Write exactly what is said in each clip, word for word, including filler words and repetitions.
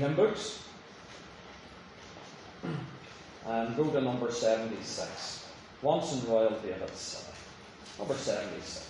hymn books and go to number seventy-six. Once in Royal David's City. Number seventy-six.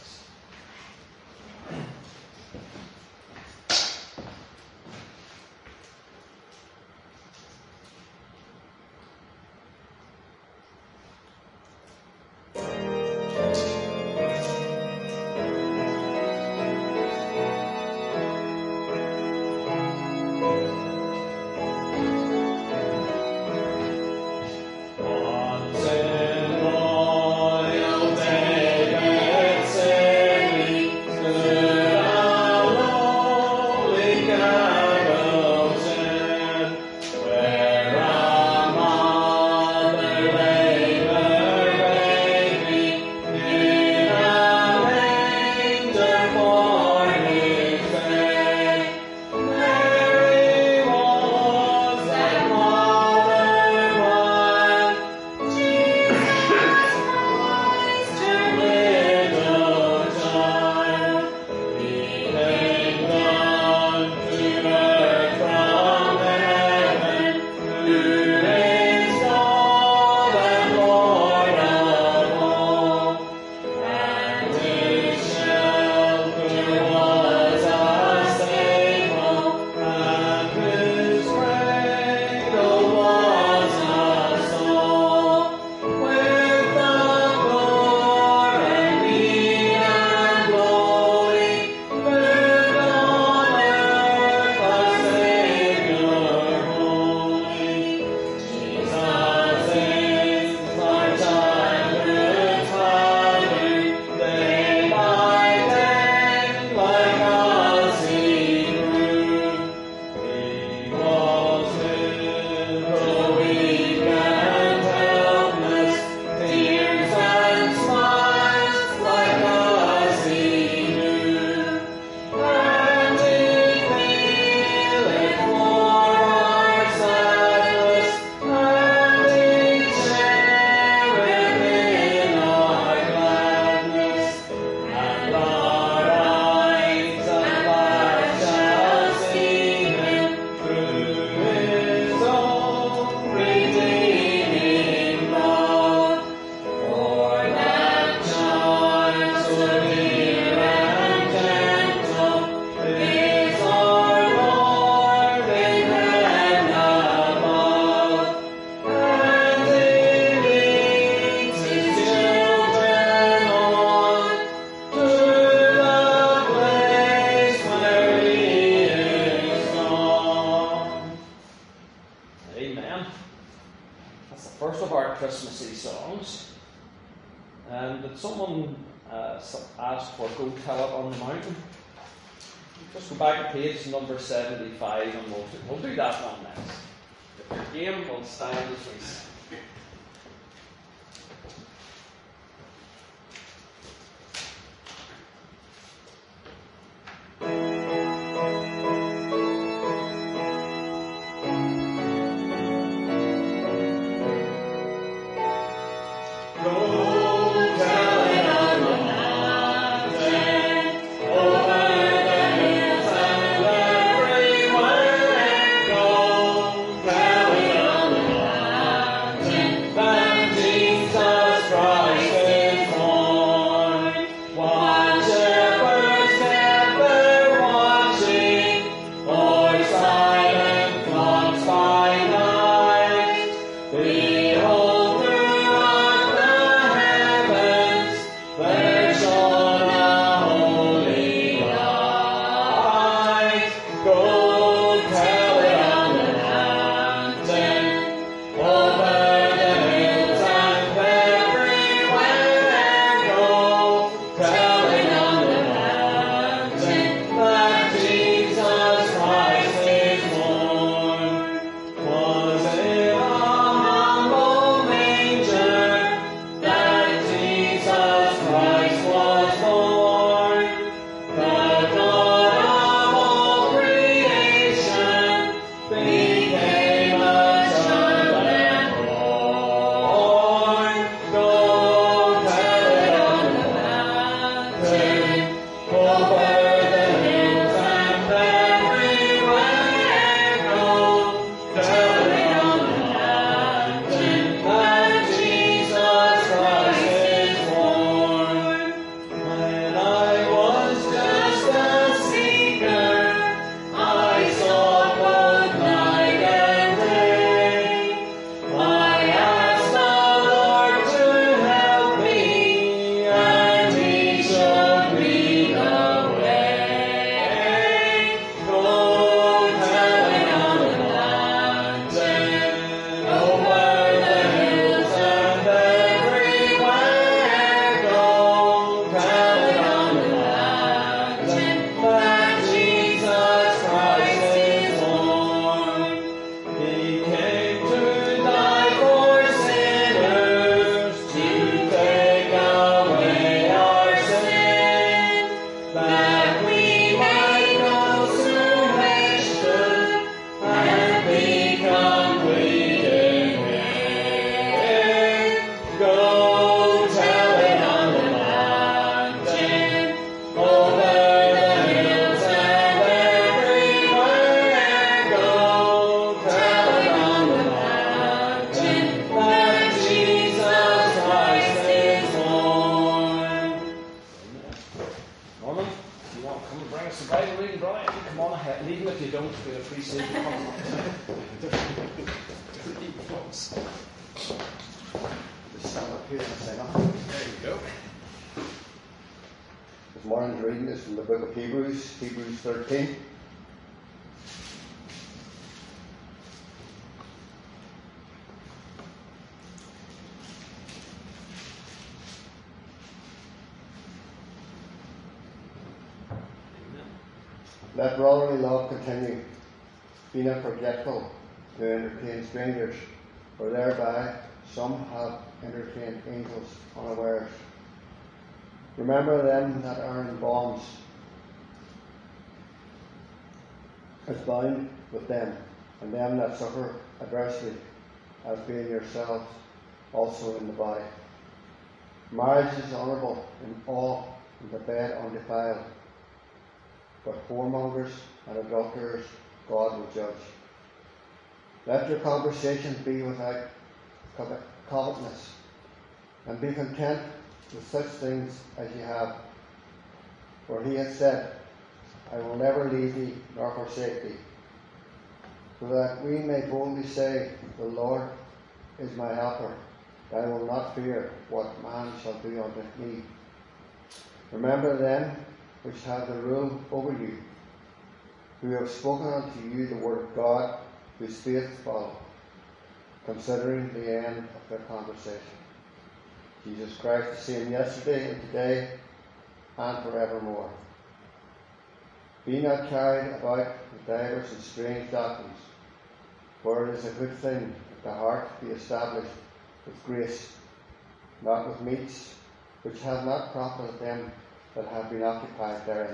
Number seventy-five, and we'll, we'll do that one next. If your game will stand as we sing. see if you come up. Deep close. Just stand up here and say nothing. There you go. This morning's reading is from the book of Hebrews, Hebrews thirteen. Let brotherly love continue. Be not forgetful to entertain strangers, for thereby some have entertained angels unawares. Remember them that are in bonds, as bound with them, and them that suffer adversely, as being yourselves also in the body. Marriage is honourable in all, and the bed undefiled. But whoremongers and adulterers God will judge. Let your conversations be without covetousness, and be content with such things as ye have. For he hath said, I will never leave thee nor forsake thee. So that we may boldly say, the Lord is my helper. I will not fear what man shall do unto me. Remember them which have the rule over you, who have spoken unto you the word of God, whose faith follow, considering the end of their conversation. Jesus Christ the same yesterday and today and forevermore. Be not carried about with divers and strange doctrines, for it is a good thing that the heart be established with grace, not with meats, which have not profited them that have been occupied therein.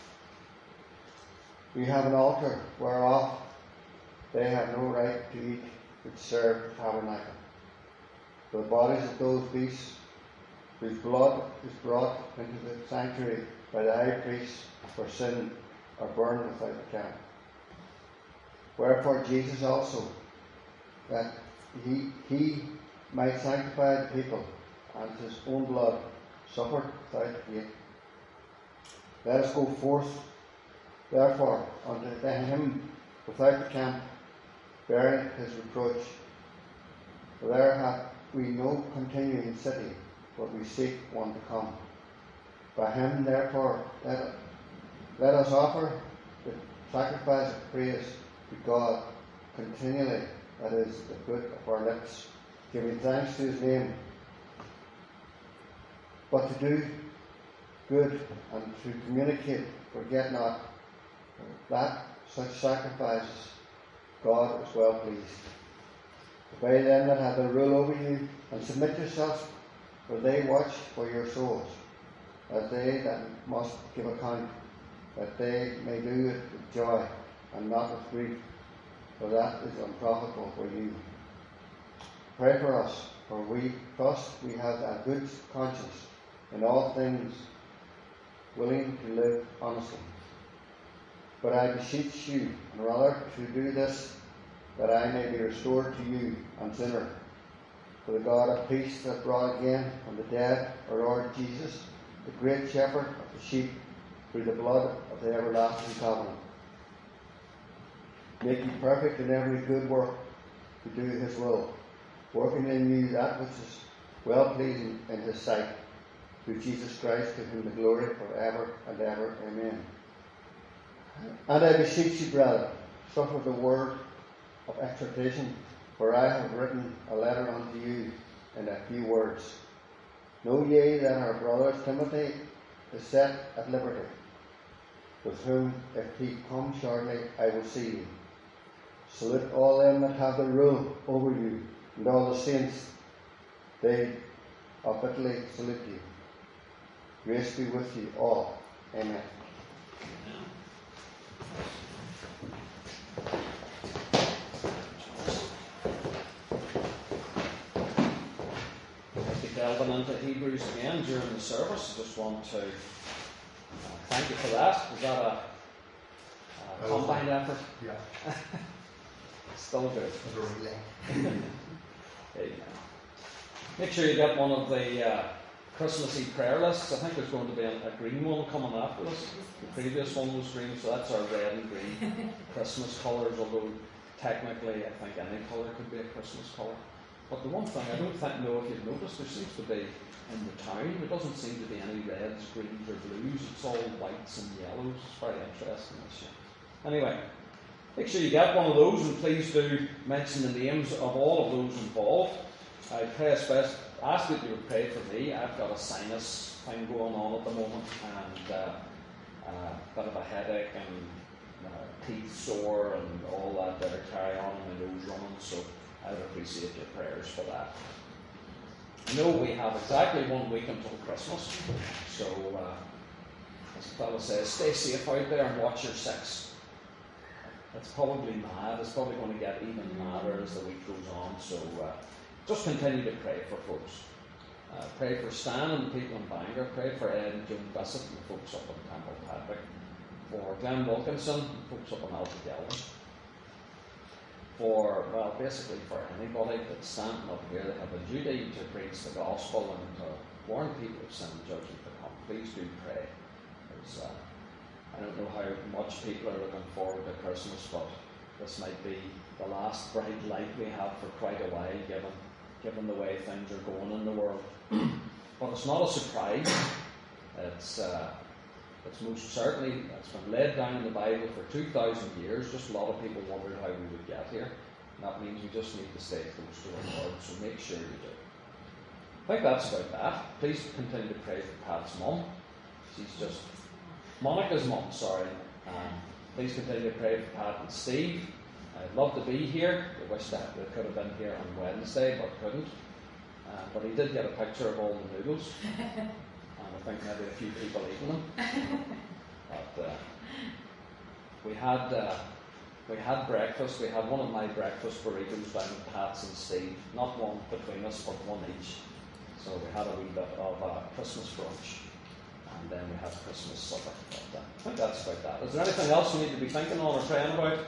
We have an altar whereof they have no right to eat which serve the tabernacle. For the bodies of those beasts whose blood is brought into the sanctuary by the high priest for sin are burned without the camp. Wherefore Jesus also, that he, he might sanctify the people, and his own blood suffered without hate. Let us go forth, therefore, unto him without the camp, bearing his reproach. For there hath we no continuing city, but we seek one to come. By him, therefore, let, let us offer the sacrifice of praise to God continually, that is, the fruit of our lips, giving thanks to his name. But to do good and to communicate, forget not that such sacrifices God is well pleased. Obey them that have the rule over you, and submit yourselves, for they watch for your souls, as they that must give account, that they may do it with joy, and not with grief, for that is unprofitable for you. Pray for us, for we trust we have a good conscience in all things, willing to live honestly. But I beseech you, and rather to do this, that I may be restored to you and sinner. For the God of peace that brought again from the dead our Lord Jesus, the great shepherd of the sheep, through the blood of the everlasting covenant, make you perfect in every good work to do his will, working in you that which is well pleasing in his sight, through Jesus Christ, to whom the glory forever and ever. Amen. And I beseech you, brethren, suffer the word of exhortation, for I have written a letter unto you in a few words. Know ye that our brother Timothy is set at liberty, with whom, if he come shortly, I will see you. Salute all them that have the rule over you, and all the saints. They of Italy salute you. Grace be with you all. Amen. I'll be delving into Hebrews again during the service. I just want to uh, thank you for that. Was that a, a combined effort? Yeah. Still good. Yeah. Amen. Make sure you get one of the uh, Christmassy prayer lists. I think there's going to be a, a green one coming after this. The previous one was green, so that's our red and green Christmas colours, although technically I think any colour could be a Christmas colour. But the one thing, I don't think, know if you've noticed, there seems to be, in the town, there doesn't seem to be any reds, greens or blues. It's all whites and yellows. It's very interesting this year. Anyway, make sure you get one of those, and please do mention the names of all of those involved. I pray especially, ask that you would pray for me. I've got a sinus thing going on at the moment, and uh, uh, a bit of a headache and uh, teeth sore and all that that are carry on, and my nose running, so I would appreciate your prayers for that. I know we have exactly one week until Christmas, so uh, as the fellow says, stay safe out there and watch your six. It's probably mad. It's probably going to get even madder as the week goes on, so uh, just continue to pray for folks. Uh, pray for Stan and the people in Bangor. Pray for Ed and Joan Bissett and the folks up in Temple Patrick. For Glenn Wilkinson and folks up in Altagelvin. For, well, basically for anybody that's standing up here that have a duty to preach the gospel and to warn people of sin and judgment to come. Please do pray. Because, uh, I don't know how much people are looking forward to Christmas, but this might be the last bright light we have for quite a while, given given the way things are going in the world. But it's not a surprise. It's uh, it's most certainly, it's been laid down in the Bible for two thousand years. Just a lot of people wondered how we would get here. And that means we just need to stay close to our Lord, so make sure you do. I think that's about that. Please continue to pray for Pat's mum. She's just, Monica's mum, sorry. Um, please continue to pray for Pat and Steve. I'd love to be here. I wish that we could have been here on Wednesday, but couldn't. Uh, but he did get a picture of all the noodles. And I think maybe a few people eating them. But uh, we had uh, we had breakfast. We had one of my breakfast burritos down at Pat's and Steve. Not one between us, but one each. So we had a wee bit of uh, Christmas brunch. And then we had Christmas supper. But, uh, I think that's about that. Is there anything else we need to be thinking on or praying about?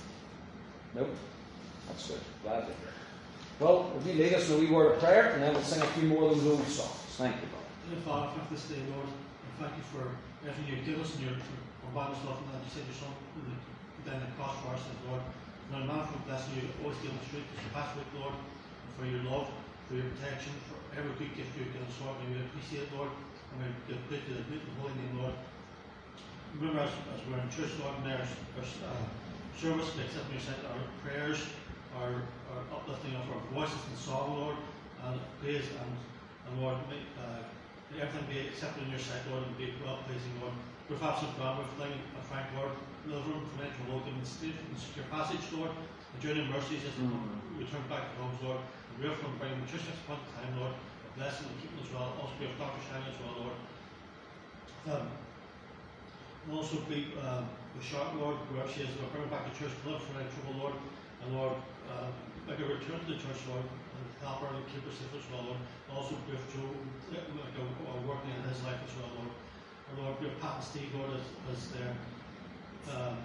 Nope. That's good. Glad to hear. Well, would you lead us in a wee word of prayer, and then we'll sing a few more of those old songs. Thank you, brother. Dear Father, for this day, Lord, and thank you for everything you've given us and your abundance love, and that you said your Son down the cross for us, Lord. And our manifold blessing you always give us truth as you pass with, Lord, and for your love, for your protection, for every good gift you've given us, Lord. And we appreciate it, Lord, and we give praise to the good and holy name, Lord. Remember, as, as we're in church, Lord, and there's, there's uh, service, we accept your sent our prayers, our, our uplifting of our voices in song, Lord, and praise, and, and Lord, make, uh, may everything be accepted in your sight, Lord, and be well pleasing, Lord. We're absolute ground, everything, and thank Lord, deliver them from any trouble, give them safe and secure passage, Lord, and journey in mercies as they mm-hmm. return back to homes, Lord, and we're from bringing the church next point in time, Lord, bless them and keep them as well, also be of Doctor Shine as well, Lord. Um, and also be um, with Sharp, Lord, wherever she is, Lord, bring her back to church, deliver from any trouble, Lord, and Lord, uh, make her return to the church, Lord, and help her and keep her safe as well, Lord. And also be with Joe, like, uh, working in his life as well, Lord. And Lord, be with Pat and Steve, Lord, as, as their um,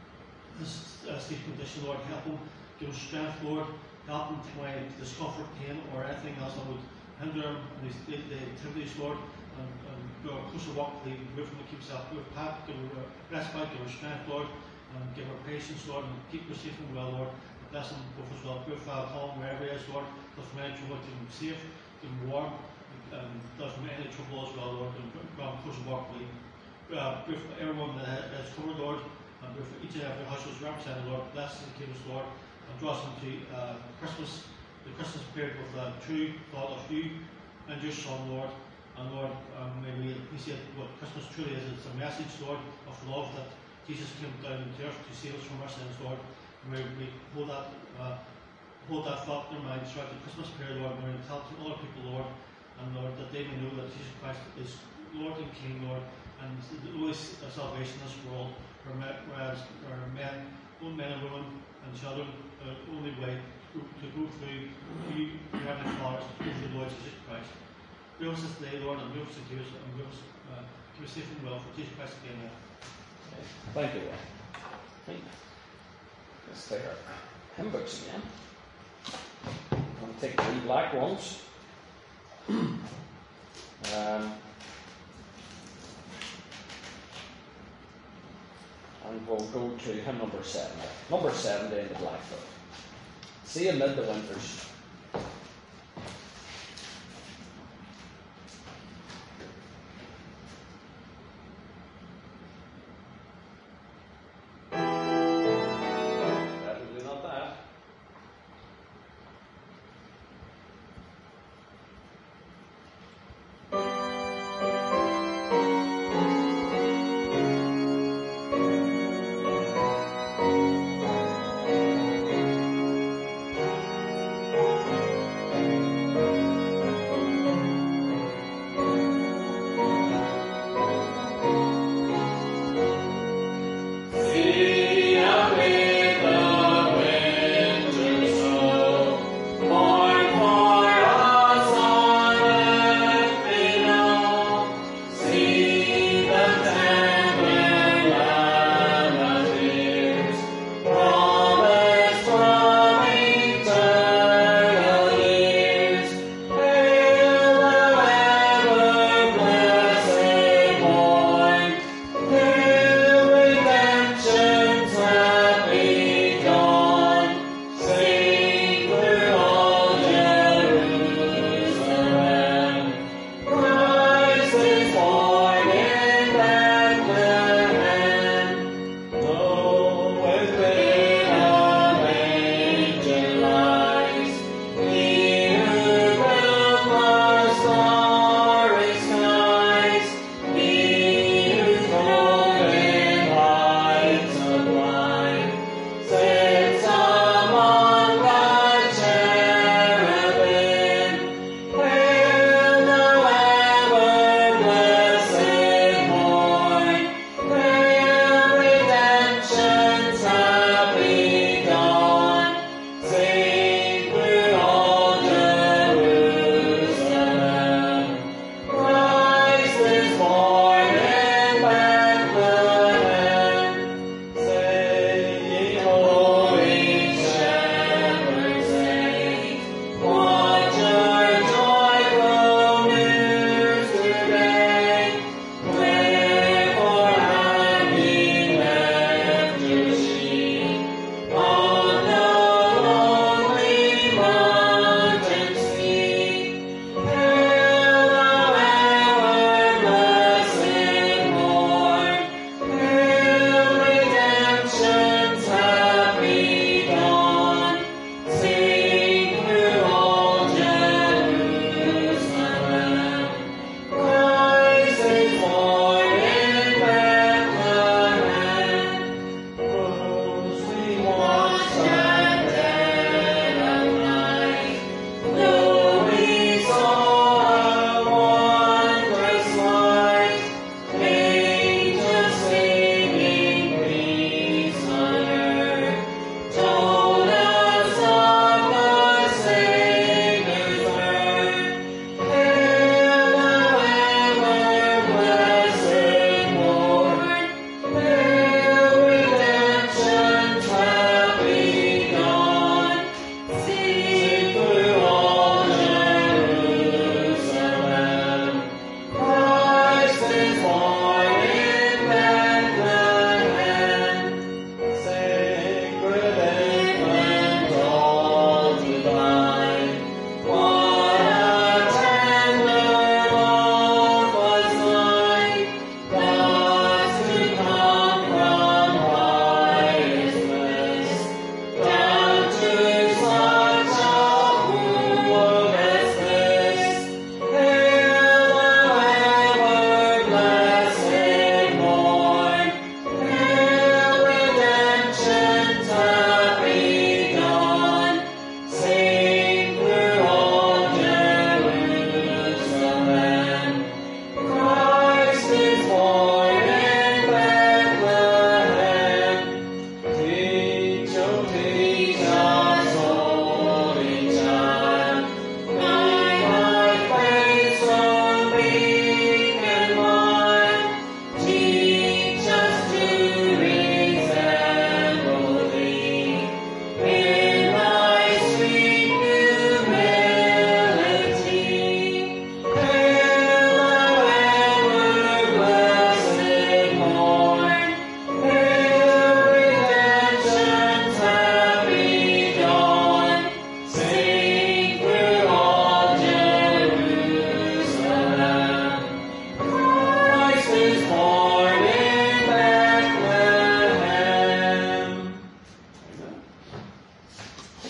his, uh, Steve's condition, Lord, help him, give him strength, Lord, help him to find discomfort, pain, or anything else that would hinder him in his day-to-day activities, Lord, and, and go a closer walk with the roof and keep himself with Pat, give her respite, give her strength, Lord, and give her patience, Lord, and keep her safe and well, Lord. Bless him both as well. Pray for our home, wherever he is, Lord. Bless from any trouble, keep him safe, keep him warm, and bless from any trouble as well, Lord, and grant him closer walk with you. Uh, pray for everyone that has covered, Lord, and pray for each and every household represented, Lord. Bless and keep us, Lord, and draw us into uh, Christmas, the Christmas period with a true thought of you and your Son, Lord. And Lord, um, may we appreciate what Christmas truly is. It's a message, Lord, of love that Jesus came down to earth to save us from our sins, Lord. And may we hold that, uh, hold that thought in our minds throughout the Christmas period, Lord. And may we tell to other people, Lord, and Lord, that they may know that Jesus Christ is Lord and King, Lord, and the only salvation in this world, whereas our men, both men and women and children, the only way to go through you, your Heavenly Father, is to go through the Lord Jesus Christ. Be with us this day, Lord, and be with us to us, and be with us, uh, keep us safe and well for Jesus Christ again. Thank you, Lord. Thank you. Let's take our hymn books again. I'm going to take the wee black ones. And Um, and we'll go to hymn number seventy. Number seventy in the Black Book. See amid the winters. Definitely not that. Thank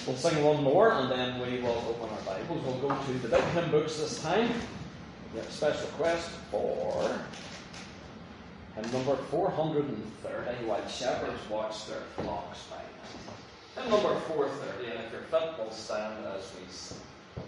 We'll sing one more and then we will open our Bibles. We'll go to the big hymn books this time. We have a special request for hymn number four hundred thirty, While Shepherds Watch Their Flocks by Night. Hymn number four thirty, and if you're fit, we'll stand as we sing.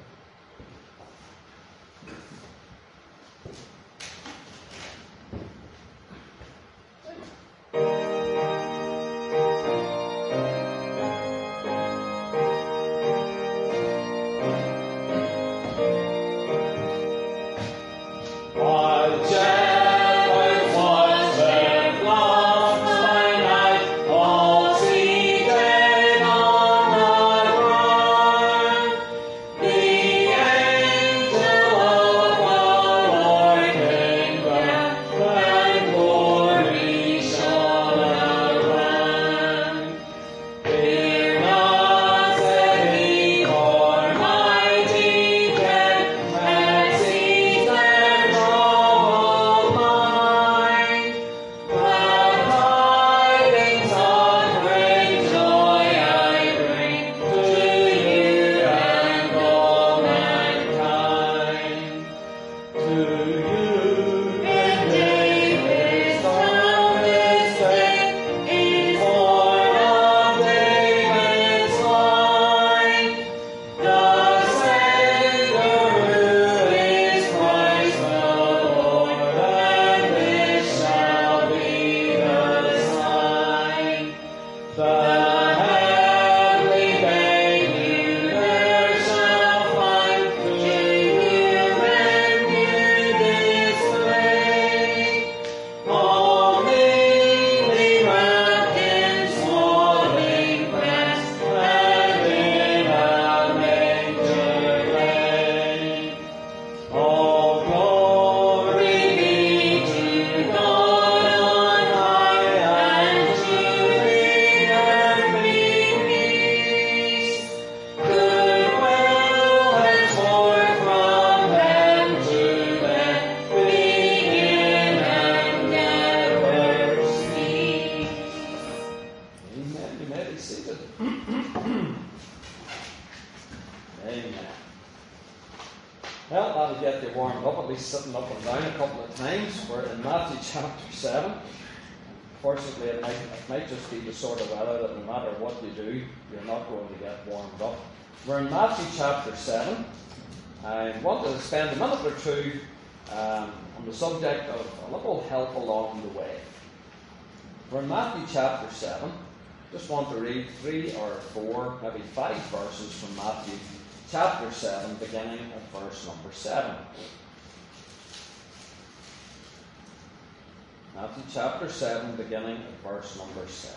We're in Matthew chapter seven. I want to spend a minute or two um, on the subject of a little help along the way. We're in Matthew chapter seven. Just want to read three or four, maybe five verses from Matthew chapter seven, beginning at verse number seven. Matthew chapter seven, beginning at verse number seven.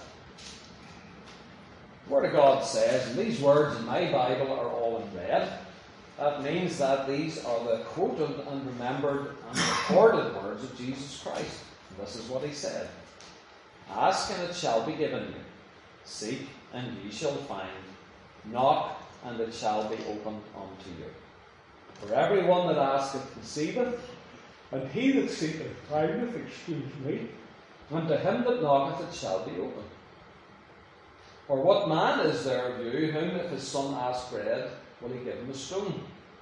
The Word of God says, and these words in my Bible are all in red. That means that these are the quoted and remembered and recorded words of Jesus Christ. And this is what he said. Ask and it shall be given you. Seek and ye shall find. Knock and it shall be opened unto you. For everyone that asketh receiveth, and he that seeketh findeth, excuse me, and to him that knocketh it shall be opened. Or what man is there of you, whom if his son ask bread, will he give him a stone?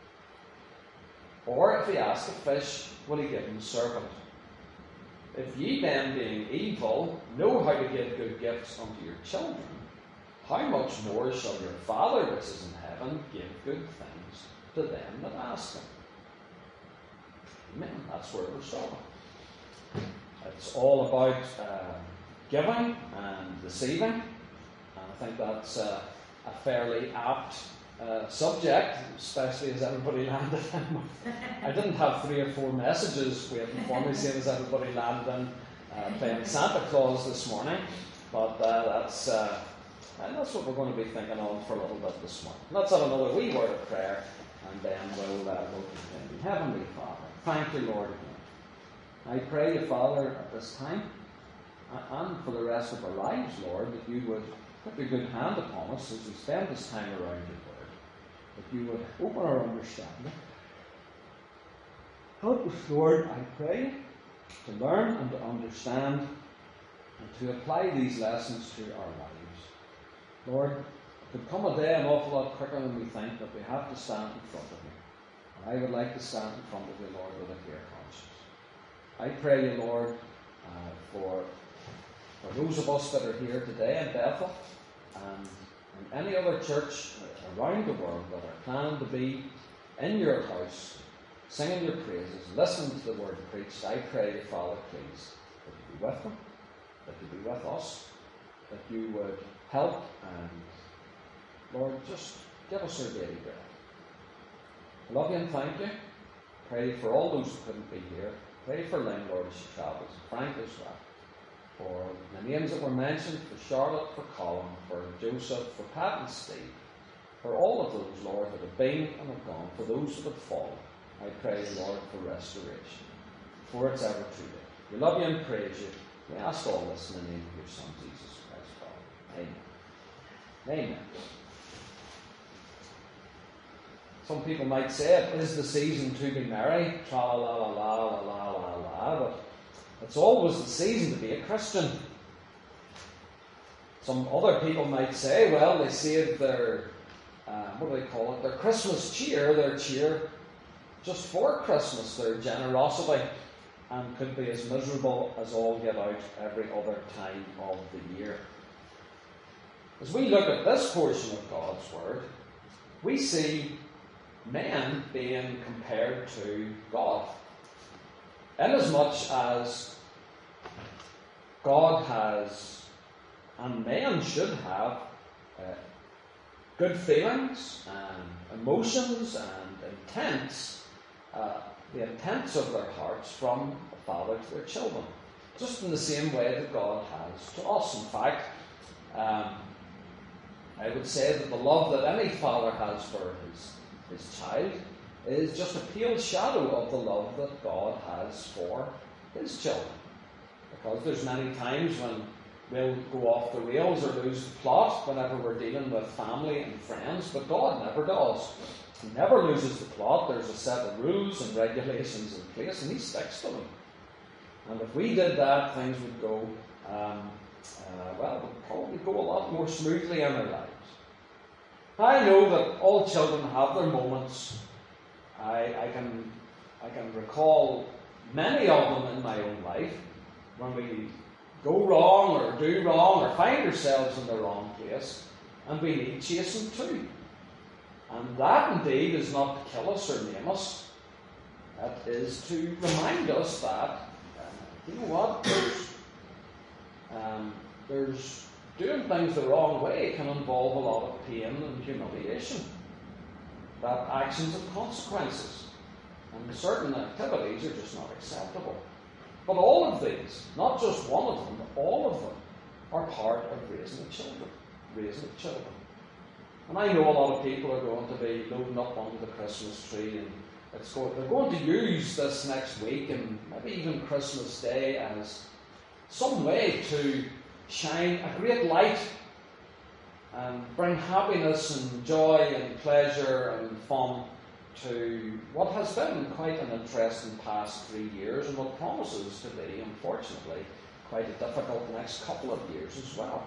Or if he ask a fish, will he give him a serpent? If ye then, being evil, know how to give good gifts unto your children, how much more shall your Father which is in heaven give good things to them that ask him? Amen. That's where we're starting. It's all about uh, giving and receiving. I think that's uh, a fairly apt uh, subject, especially as everybody landed in. I didn't have three or four messages waiting for me, seeing as everybody landed in uh, playing Santa Claus this morning. But uh, that's uh, and that's what we're going to be thinking on for a little bit this morning. Let's have another wee word of prayer, and then we'll uh, we'll continue. Heavenly Father, thank you, Lord. I pray you, Father, at this time, and for the rest of our lives, Lord, that you would put your good hand upon us as we spend this time around your word, that you would open our understanding. Help us, Lord, I pray, to learn and to understand and to apply these lessons to our lives. Lord, could come a day an awful lot quicker than we think that we have to stand in front of you. And I would like to stand in front of you, Lord, with a clear conscience. I pray you, Lord, uh, for, for those of us that are here today in Bethel and in any other church around the world that are planning to be in your house, singing your praises, listening to the word preached. I pray you, Father, please, that you be with them, that you be with us, that you would help and, Lord, just give us our daily bread. I love you and thank you. Pray for all those who couldn't be here. Pray for Lynn, Lord, as she travels, Frank as well. For the names that were mentioned, for Charlotte, for Colin, for Joseph, for Pat and Steve, for all of those, Lord, that have been and have gone, for those that have fallen. I pray, Lord, for restoration, for it's ever true. We love you and praise you. We ask all this in the name of your Son, Jesus Christ, Father. Amen. Amen. Some people might say it is the season to be merry, tra la la la la la la la, but it's always the season to be a Christian. Some other people might say, well, they saved their, uh, what do they call it, their Christmas cheer, their cheer just for Christmas, their generosity, and could be as miserable as all get out every other time of the year. As we look at this portion of God's Word, we see men being compared to God. Inasmuch as God has, and men should have, uh, good feelings and emotions and intents, uh, the intents of their hearts from a father to their children, just in the same way that God has to us. In fact, um, I would say that the love that any father has for his, his child is just a pale shadow of the love that God has for his children. Because there's many times when we'll go off the rails or lose the plot whenever we're dealing with family and friends, but God never does. He never loses the plot. There's a set of rules and regulations in place, and he sticks to them. And if we did that, things would go, um, uh, well, would probably go a lot more smoothly in our lives. I know that all children have their moments. I, I can I can recall many of them in my own life when we go wrong or do wrong or find ourselves in the wrong place, and we need chasing too. And that indeed is not to kill us or name us. That is to remind us that, uh, you know what, there's, um, there's doing things the wrong way can involve a lot of pain and humiliation. That actions have consequences, and certain activities are just not acceptable. But all of these, not just one of them, but all of them, are part of raising children. Raising children. And I know a lot of people are going to be loading up onto the Christmas tree, and it's going, they're going to use this next week and maybe even Christmas Day as some way to shine a great light and bring happiness and joy and pleasure and fun to what has been quite an interesting past three years and what promises to be, unfortunately, quite a difficult next couple of years as well.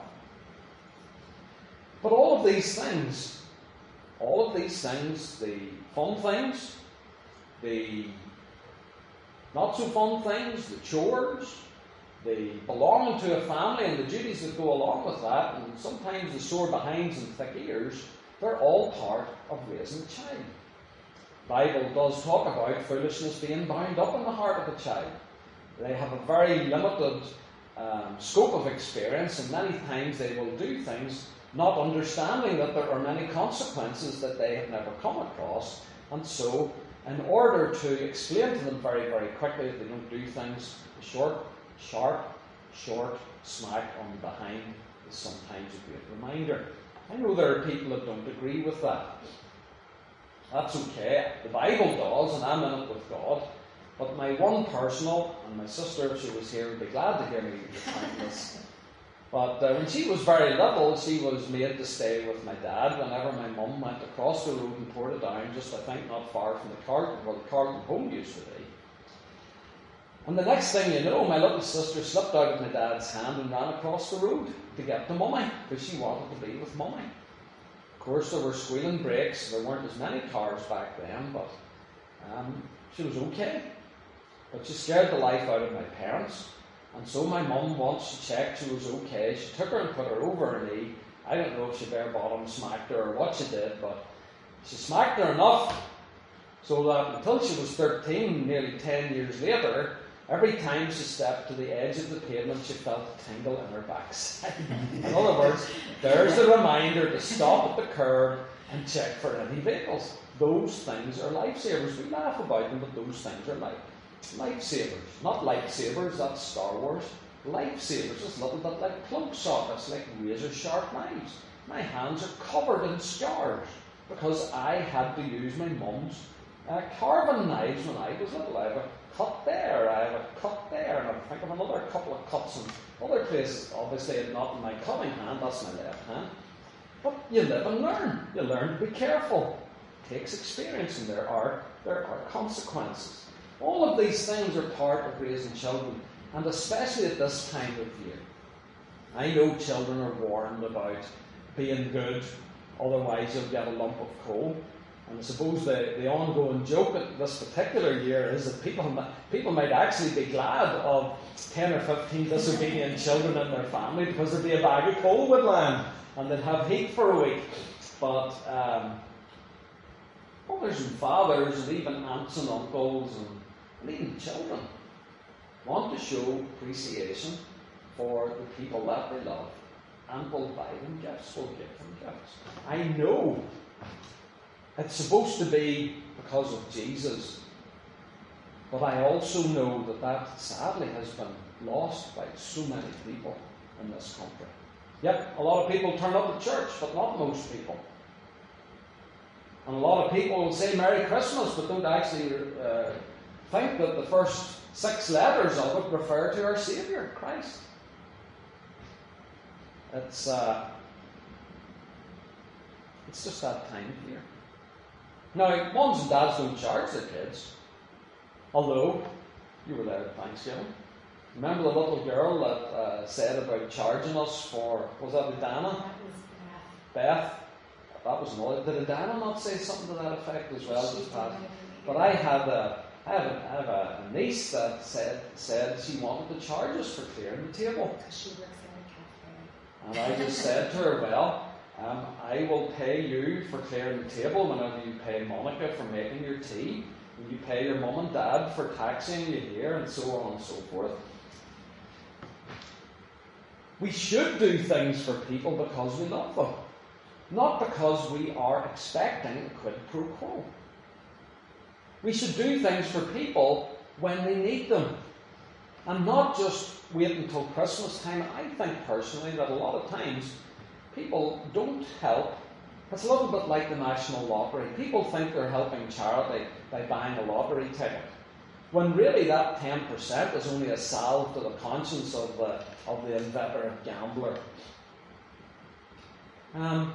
But all of these things, all of these things, the fun things, the not so fun things, the chores, the belonging to a family and the duties that go along with that, and sometimes the sore behinds and thick ears, they're all part of raising a child. The Bible does talk about foolishness being bound up in the heart of a child. They have a very limited um, scope of experience, and many times they will do things not understanding that there are many consequences that they have never come across. And so, in order to explain to them very, very quickly that they don't do things, a short, sharp, short smack on the behind is sometimes a great reminder. I know there are people that don't agree with that. That's okay. The Bible does, and I'm in it with God. But my one personal, and my sister, if she was here, would be glad to hear me recount this. But uh, when she was very little, she was made to stay with my dad whenever my mum went across the road in Portadown, just I think not far from the Carlton, where the Carlton home used to be. And the next thing you know, my little sister slipped out of my dad's hand and ran across the road to get to Mummy, because she wanted to be with Mummy. course, there were squealing brakes. There weren't as many cars back then, but um, she was okay. But she scared the life out of my parents. And so my mum, once she checked she was okay, she took her and put her over her knee. I don't know if she bare bottom smacked her or what she did, but she smacked her enough so that until she was thirteen, nearly ten years later, every time she stepped to the edge of the pavement, she felt a tingle in her backside. In other words, there's a reminder to stop at the curb and check for any vehicles. Those things are lifesavers. We laugh about them, but those things are like lifesavers. Not lightsabers, that's Star Wars. Lifesavers is a little bit like plug sockets, like razor sharp knives. My hands are covered in scars because I had to use my mum's uh, carving knives when I was little. I have a cut there, I have a cut there, and I think of another couple of cuts in other places. Obviously, not in my cutting hand, that's my left hand. But you live and learn. You learn to be careful. It takes experience, and there are there are consequences. All of these things are part of raising children, and especially at this time of year. I know children are warned about being good, otherwise you'll get a lump of coal. And I suppose the, the ongoing joke at this particular year is that people, people might actually be glad of ten or fifteen disobedient children in their family because there'd be a bag of coal would land and they'd have heat for a week. But um, mothers and fathers and even aunts and uncles and, and even children want to show appreciation for the people that they love and will buy them gifts, will give them gifts. I know it's supposed to be because of Jesus, but I also know that that sadly has been lost by so many people in this country. Yep, a lot of people turn up at church, but not most people. And a lot of people will say Merry Christmas, but don't actually uh, think that the first six letters of it refer to our Saviour, Christ. It's, uh, it's just that time of year. Now, mums and dads don't charge their kids, although you were there at Thanksgiving. Remember the little girl that uh, said about charging us for, was that Adana? That was Beth. Beth? That was another. Did Adana not say something to that effect as well? She Just did, past? I believe. But I had a, I have a, I have a niece that said said she wanted to charge us for clearing the table. Because she works at a cafe. And I just said to her, well, um, I will pay you for clearing the table whenever you pay Monica for making your tea, and you pay your mum and dad for taxiing you here, and so on and so forth. We should do things for people because we love them, not because we are expecting a quid pro quo. We should do things for people when they need them, and not just wait until Christmas time. I think personally that a lot of times people don't help. It's a little bit like the National Lottery. People think they're helping charity by buying a lottery ticket, when really that ten percent is only a salve to the conscience of the, of the inveterate gambler. Um,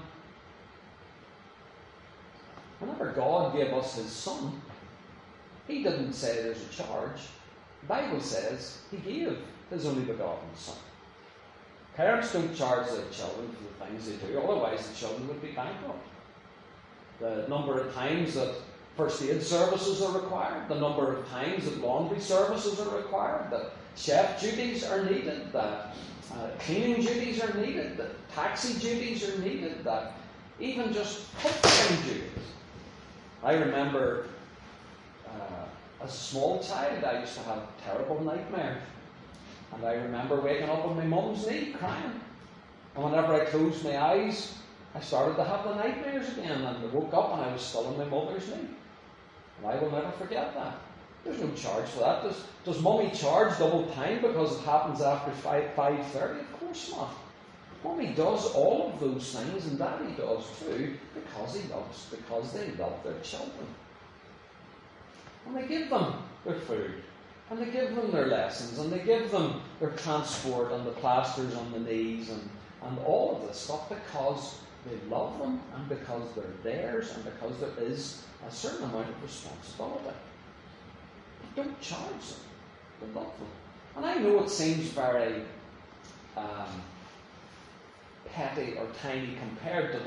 whenever God gave us His Son, He didn't say there's a charge. The Bible says He gave His only begotten Son. Parents don't charge their children for the things they do, otherwise the children would be bankrupt. The number of times that first aid services are required, the number of times that laundry services are required, that chef duties are needed, that uh, cleaning duties are needed, that taxi duties are needed, that even just cooking duties. I remember uh, as a small child I used to have terrible nightmares. And I remember waking up on my mum's knee, crying. And whenever I closed my eyes, I started to have the nightmares again. And I woke up and I was still on my mother's knee. And I will never forget that. There's no charge for that. Does, does Mummy charge double time because it happens after five thirty? Of course not. Mummy does all of those things, and Daddy does too, because he loves, because they love their children. And they give them their food. And they give them their lessons, and they give them their transport and the plasters on the knees and, and all of this stuff because they love them and because they're theirs and because there is a certain amount of responsibility. But don't charge them. They love them. And I know it seems very um, petty or tiny compared to the,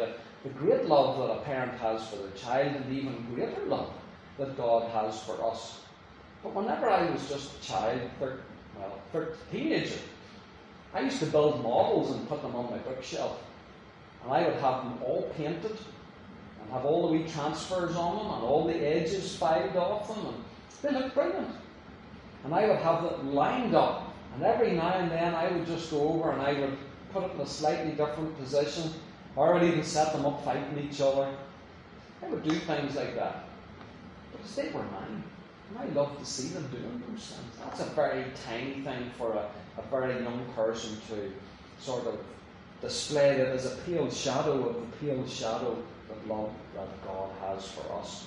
the great love that a parent has for their child, and even greater love that God has for us. But whenever I was just a child, thir- well, thir- teenager, I used to build models and put them on my bookshelf. And I would have them all painted, and have all the wee transfers on them, and all the edges filed off them, and they looked brilliant. And I would have them lined up, and every now and then I would just go over and I would put it in a slightly different position, or I would even set them up fighting each other. I would do things like that. Because they were mine. And I love to see them doing those things. That's a very tiny thing for a, a very young person to sort of display it as a pale shadow of the pale shadow of love that God has for us.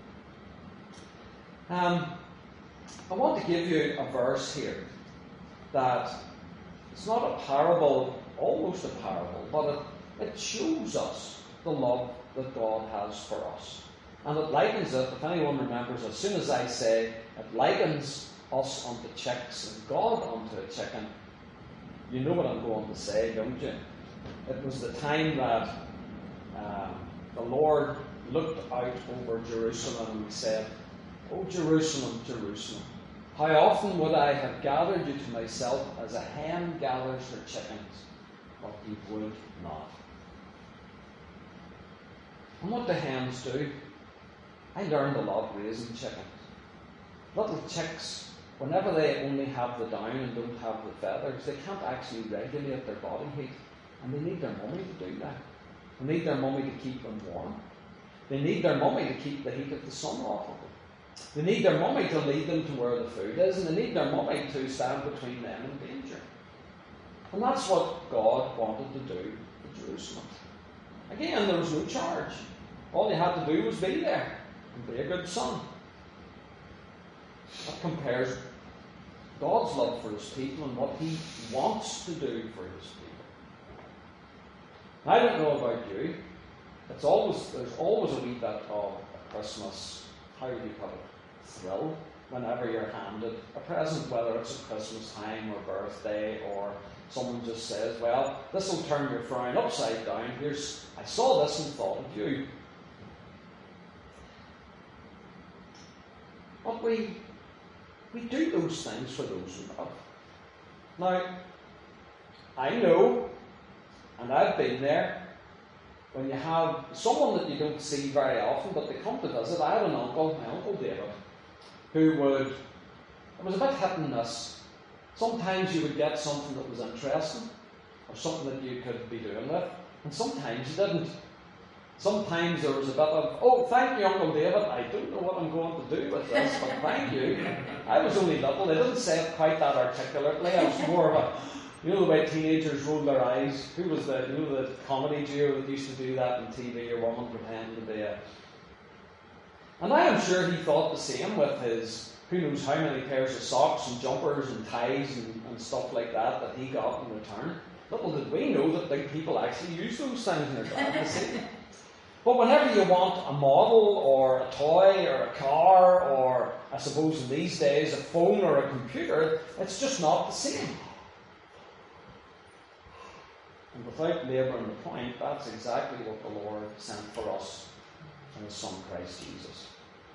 Um, I want to give you a verse here that it's not a parable, almost a parable, but it, it shows us the love that God has for us. And it likens it, if anyone remembers, as soon as I say it likens us unto chicks and God unto a chicken, you know what I'm going to say, don't you? It was the time that um, the Lord looked out over Jerusalem and he said, "O Jerusalem, Jerusalem, how often would I have gathered you to myself as a hen gathers her chickens, but you would not." And what do hens do? I learned a lot raising chickens. Little chicks, whenever they only have the down and don't have the feathers, they can't actually regulate their body heat. And they need their mummy to do that. They need their mummy to keep them warm. They need their mummy to keep the heat of the sun off of them. They need their mummy to lead them to where the food is, and they need their mummy to stand between them and danger. And that's what God wanted to do for Jerusalem. Again, there was no charge. All you had to do was be there and be a good son. That compares God's love for his people and what he wants to do for his people. I don't know about you. It's always there's always a wee bit of a Christmas, how do you put it, thrill whenever you're handed a present, whether it's at Christmas time or birthday, or someone just says, "Well, this will turn your frown upside down. Here's I saw this and thought of you." But we we do those things for those who love. Now, I know, and I've been there, when you have someone that you don't see very often, but they come to visit. I had an uncle, my Uncle David, who would, it was a bit hit and miss. Sometimes you would get something that was interesting, or something that you could be doing with, and sometimes you didn't. Sometimes there was a bit of, "Oh, thank you, Uncle David, I don't know what I'm going to do with this, but thank you." I was only little, they didn't say it quite that articulately. I was more of a, you know the way teenagers roll their eyes? Who was the, you know the comedy duo that used to do that on T V, or woman pretending to be a... And I am sure he thought the same with his, who knows how many pairs of socks and jumpers and ties and, and stuff like that that he got in return. Little did we know that big people actually use those things and they're glad to see them. But whenever you want a model or a toy or a car, or I suppose in these days a phone or a computer, it's just not the same. And without labouring the point, that's exactly what the Lord sent for us in his Son Christ Jesus.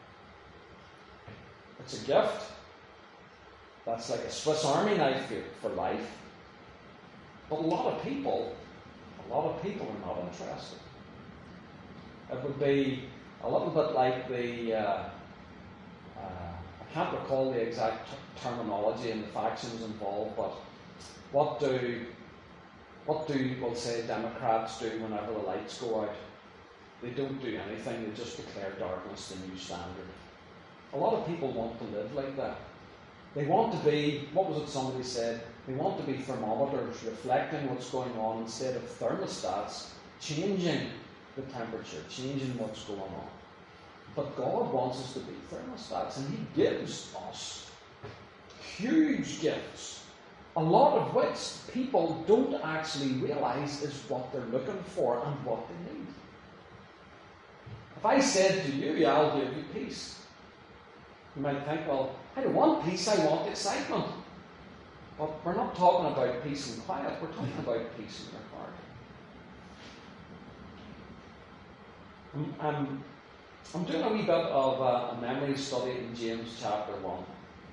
It's a gift. That's like a Swiss Army knife for life. But a lot of people, a lot of people are not interested. It would be a little bit like the, uh, uh, I can't recall the exact t- terminology and the factions involved, but what do, what do, we'll say, Democrats do whenever the lights go out? They don't do anything, they just declare darkness the new standard. A lot of people want to live like that. They want to be, what was it somebody said? They want to be thermometers reflecting what's going on instead of thermostats changing the temperature, changing what's going on. But God wants us to be thermostats, and he gives us huge gifts, a lot of which people don't actually realise is what they're looking for and what they need. If I said to you, "Yeah, I'll give you peace," you might think, "Well, I don't want peace, I want excitement." But we're not talking about peace and quiet, we're talking about peace in your heart. I'm, I'm, I'm doing a wee bit of a, a memory study in James chapter one.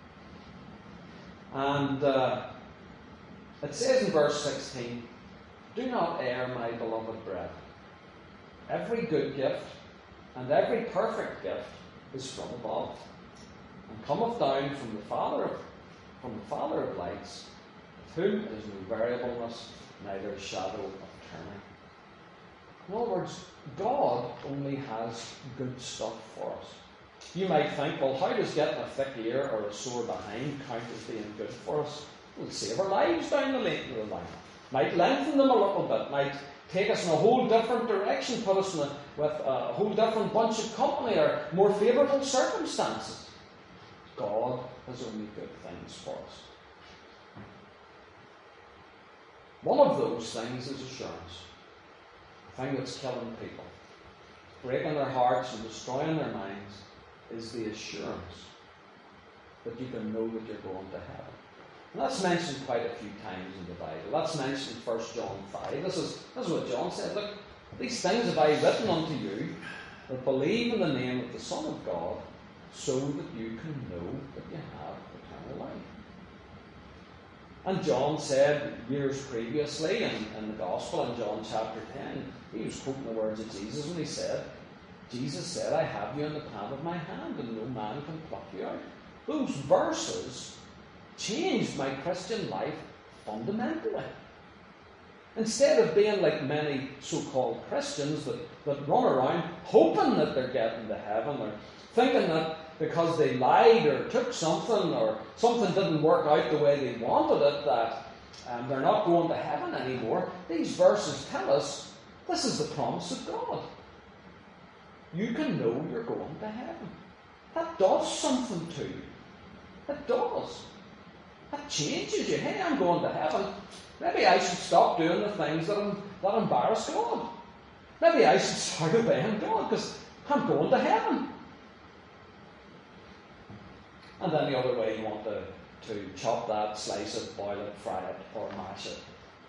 And uh, it says in verse sixteen, "Do not err, my beloved brethren. Every good gift and every perfect gift is from above, and cometh down from the Father of, from the Father of lights, with whom is no variableness, neither shadow of turning." In other words, God only has good stuff for us. You might think, well, how does getting a thick ear or a sore behind count as being good for us? It will save our lives down the lane of the line. Might lengthen them a little bit, might take us in a whole different direction, put us in a, with a whole different bunch of company or more favourable circumstances. God has only good things for us. One of those things is assurance. The thing that's killing people, breaking their hearts and destroying their minds, is the assurance that you can know that you're going to heaven. And that's mentioned quite a few times in the Bible. That's mentioned in First John five. This is, this is what John said. Look, these things have I written unto you that believe in the name of the Son of God, so that you can know that you have eternal life. And John said years previously in, in the Gospel, in John chapter ten, he was quoting the words of Jesus when he said, Jesus said, "I have you in the palm of my hand, and no man can pluck you out." Those verses changed my Christian life fundamentally. Instead of being like many so-called Christians that, that run around hoping that they're getting to heaven, or thinking that because they lied or took something or something didn't work out the way they wanted it, that um, they're not going to heaven anymore, these verses tell us this is the promise of God. You can know you're going to heaven. That does something to you. It does. That changes you. Hey, I'm going to heaven. Maybe I should stop doing the things that, I'm, that embarrass God. Maybe I should start obeying God because I'm going to heaven. And then the other way, you want to, to chop that, slice it, boil it, fry it, or mash it.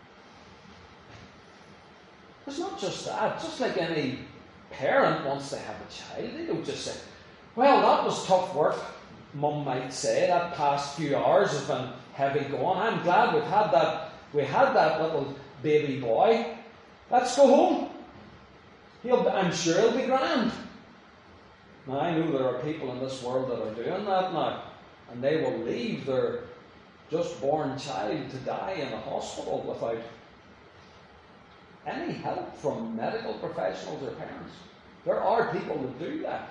It's not just that. Just like any parent wants to have a child, they don't just say, "Well, that was tough work," Mum might say. "That past few hours have been heavy going. I'm glad we've had that. We had that little baby boy. Let's go home. He'll, I'm sure he'll be grand." Now, I know there are people in this world that are doing that now, and they will leave their just born child to die in a hospital without any help from medical professionals or parents. There are people that do that.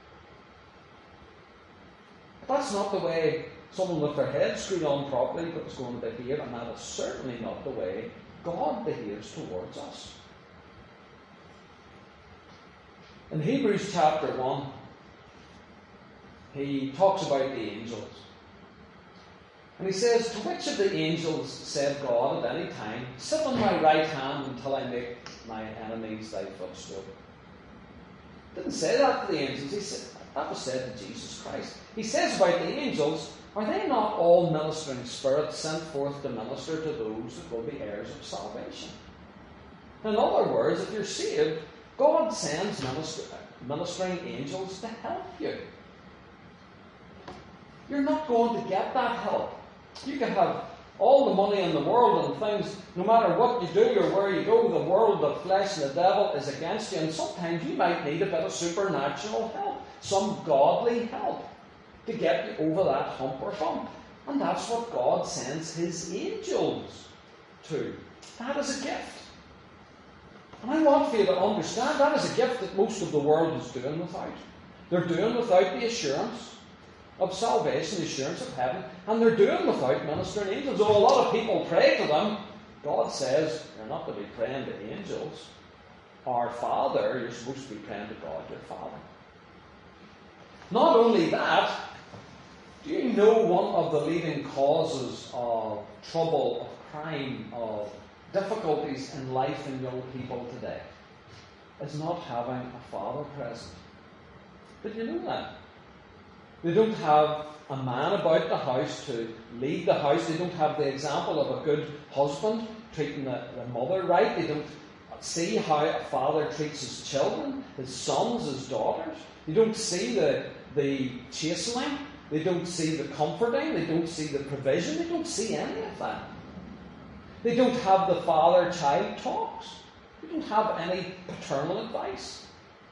But that's not the way someone with their head screwed on properly is going to behave, and that is certainly not the way God behaves towards us. In Hebrews chapter one, he talks about the angels. And he says, "To which of the angels said God at any time, 'Sit on my right hand until I make my enemies thy footstool'?" Didn't say that to the angels. He said, that was said to Jesus Christ. He says about the angels, "Are they not all ministering spirits sent forth to minister to those that will be heirs of salvation?" In other words, if you're saved, God sends minister, ministering angels to help you. You're not going to get that help. You can have all the money in the world and things, no matter what you do or where you go, the world, the flesh, and the devil is against you, and sometimes you might need a bit of supernatural help, some godly help, to get you over that hump or bump. And that's what God sends His angels to. That is a gift. And I want for you to understand that is a gift that most of the world is doing without. They're doing without the assurance of salvation, the assurance of heaven, and they're doing without ministering angels. Though a lot of people pray to them, God says you're not to be praying to angels. Our Father, you're supposed to be praying to God, your Father. Not only that, do you know one of the leading causes of trouble, of crime, of difficulties in life in young people today is not having a father present? Did you know that? They don't have a man about the house to lead the house. They don't have the example of a good husband treating the, the mother right. They don't see how a father treats his children, his sons, his daughters. They don't see the, the chastening. They don't see the comforting. They don't see the provision. They don't see any of that. They don't have the father-child talks. They don't have any paternal advice.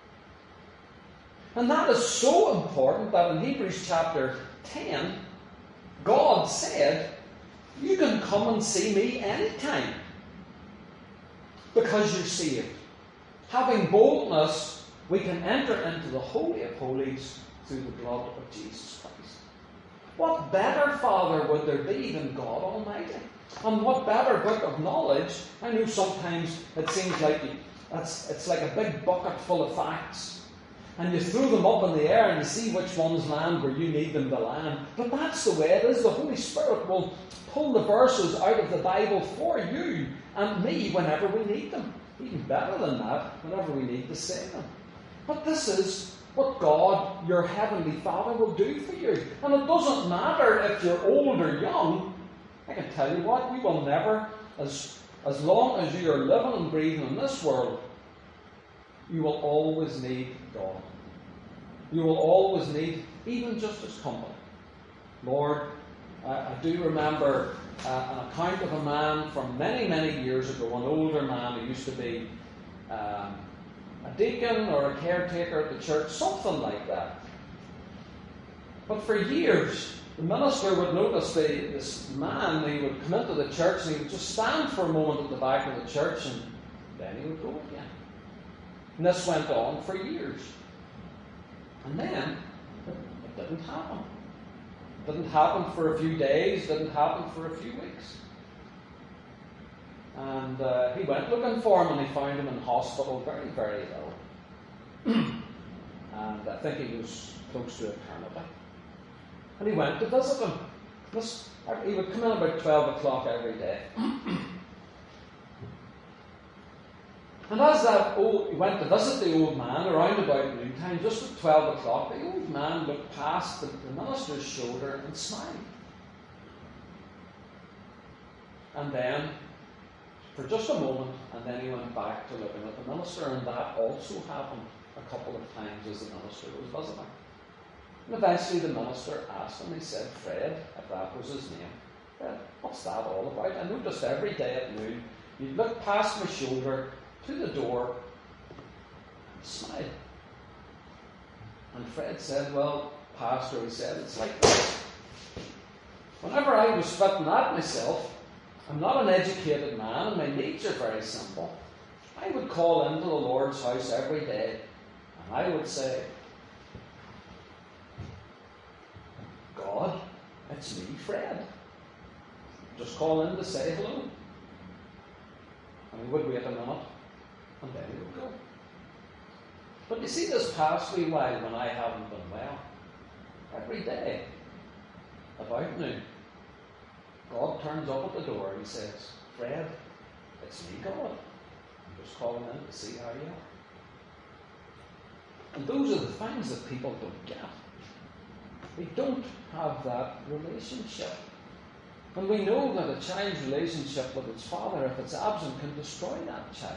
And that is so important that in Hebrews chapter ten, God said, you can come and see me anytime because you're saved. Having boldness, we can enter into the Holy of Holies through the blood of Jesus Christ. What better Father would there be than God Almighty? And what better book of knowledge? I know sometimes it seems like you, it's, it's like a big bucket full of facts. And you throw them up in the air and you see which ones land where you need them to land. But that's the way it is. The Holy Spirit will pull the verses out of the Bible for you and me whenever we need them. Even better than that, whenever we need to say them. But this is what God, your Heavenly Father, will do for you. And it doesn't matter if you're old or young. I can tell you what, you will never, as, as long as you are living and breathing in this world, you will always need God. You will always need even just His company. Lord, I, I do remember uh, an account of a man from many, many years ago, an older man who used to be um, a deacon or a caretaker at the church, something like that. But for years, the minister would notice the, this man, he would come into the church and he would just stand for a moment at the back of the church and then he would go again. And this went on for years. And then, it, it didn't happen. It didn't happen for a few days, it didn't happen for a few weeks. And uh, he went looking for him and he found him in hospital very, very ill. And I think he was close to eternity. And he went to visit him. This, he would come in about twelve o'clock every day. And as that old, he went to visit the old man around about noontime, just at twelve o'clock, the old man looked past the, the minister's shoulder and smiled. And then, for just a moment, and then he went back to looking at the minister, and that also happened a couple of times as the minister was visiting. And eventually the minister asked him, he said, Fred, if that was his name, Fred, what's that all about? I noticed every day at noon, you'd look past my shoulder to the door and smile. And Fred said, well, Pastor, he said, it's like this. Whenever I was fitting at myself, I'm not an educated man and my needs are very simple. I would call into the Lord's house every day and I would say, God, it's me, Fred. Just call in to say hello. And he would wait a minute, and then he would go. But you see, this past wee while when I haven't been well, every day, about noon, God turns up at the door and he says, Fred, it's me, God. I'm just calling in to see how you are. And those are the things that people don't get. They don't have that relationship. And we know that a child's relationship with its father, if it's absent, can destroy that child.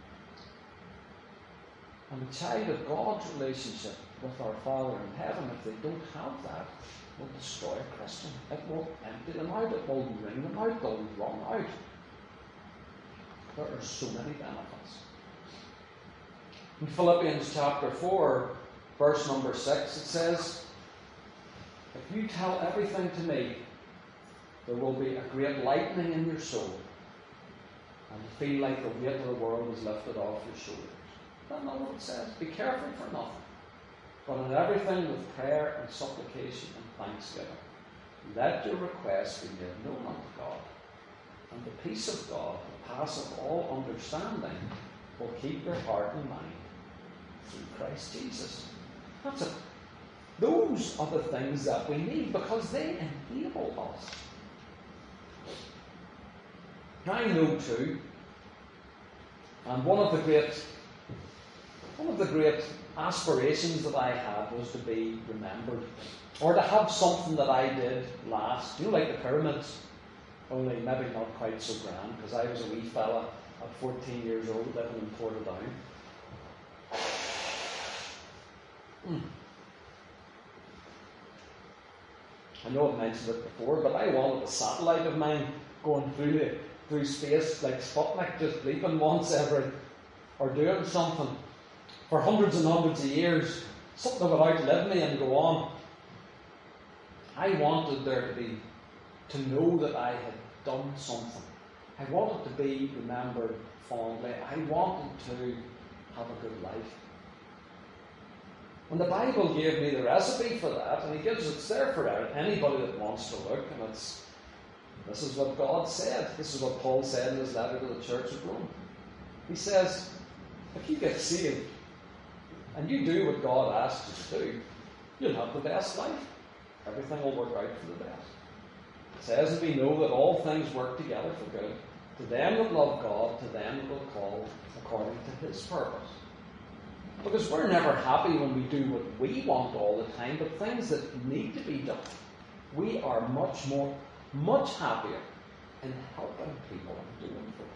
And the child of God's relationship with our Father in heaven, if they don't have that, will destroy a Christian. It will empty them out. It will wring them out. They'll run out. There are so many benefits. In Philippians chapter four, verse number six, it says, if you tell everything to me, there will be a great lightening in your soul, and you feel like the weight of the world is lifted off your shoulders. That's not what it says. Be careful for nothing, but in everything with prayer and supplication and thanksgiving, let your requests be made known unto God, and the peace of God, that passeth all understanding, will keep your heart and mind through Christ Jesus. That's it. Those are the things that we need because they enable us. I know too, and one of the great, one of the great aspirations that I had was to be remembered, or to have something that I did last. You know, like the pyramids, only maybe not quite so grand, because I was a wee fella at fourteen years old, living in Portadown. Hmm. I know I've mentioned it before, but I wanted a satellite of mine going through the, through space like Sputnik, just bleeping once every, or doing something for hundreds and hundreds of years, something that would outlive me and go on. I wanted there to be, to know that I had done something. I wanted to be remembered fondly. I wanted to have a good life. And the Bible gave me the recipe for that, and He gives it there for anybody that wants to look, and it's, this is what God said. This is what Paul said in his letter to the church of Rome. He says, if you get saved, and you do what God asks you to do, you'll have the best life. Everything will work out for the best. It says, and we know that all things work together for good, to them that love God, to them that will call according to His purpose. Because we're never happy when we do what we want all the time, but things that need to be done, we are much more, much happier in helping people and doing for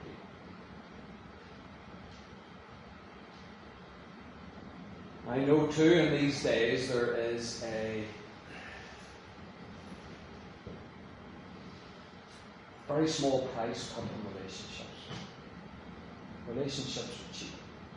people. I know too in these days there is a very small price put on relationships. Relationships are cheap.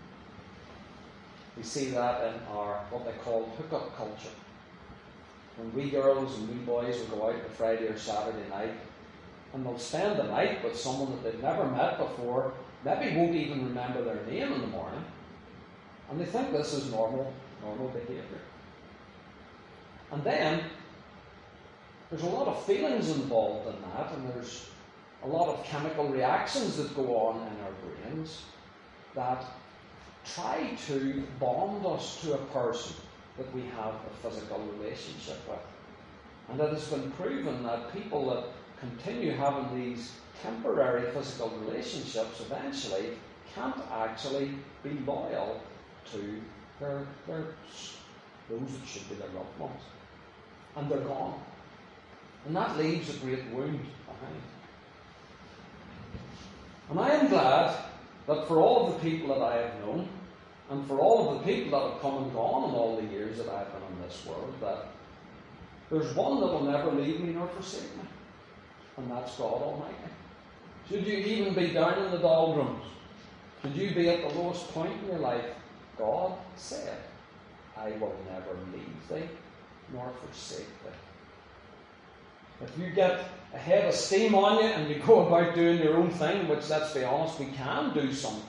We see that in our, what they call hookup culture. When we girls and we boys will go out on a Friday or Saturday night, and they'll spend the night with someone that they've never met before, maybe won't even remember their name in the morning, and they think this is normal, normal behaviour. And then, there's a lot of feelings involved in that, and there's a lot of chemical reactions that go on in our brains that try to bond us to a person that we have a physical relationship with. And it has been proven that people that continue having these temporary physical relationships eventually can't actually be loyal to their, their those that should be their loved ones. And they're gone. And that leaves a great wound behind. And I am glad that for all of the people that I have known, and for all of the people that have come and gone in all the years that I've been in this world, that there's one that will never leave me nor forsake me, and that's God Almighty. Should you even be down in the doldrums, should you be at the lowest point in your life, God said, I will never leave thee nor forsake thee. If you get a head of steam on you and you go about doing your own thing, which, let's be honest, we can do sometimes,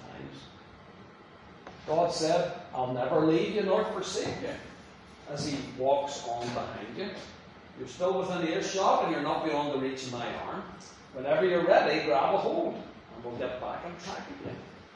God said, I'll never leave you nor forsake you, as He walks on behind you. You're still within earshot and you're not beyond the reach of my arm. Whenever you're ready, grab a hold and we'll get back on track again.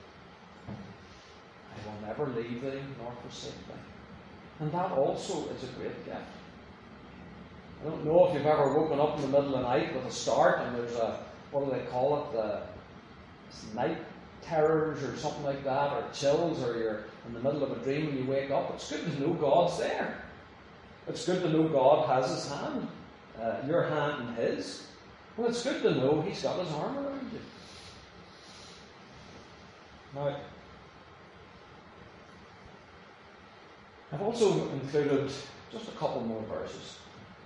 I will never leave thee nor forsake thee. And that also is a great gift. I don't know if you've ever woken up in the middle of the night with a start and there's a, what do they call it, the night terrors or something like that, or chills, or you're in the middle of a dream and you wake up. It's good to know God's there. It's good to know God has His hand, uh, your hand in His. And it's good to know He's got His arm around you. Now, I've also included just a couple more verses.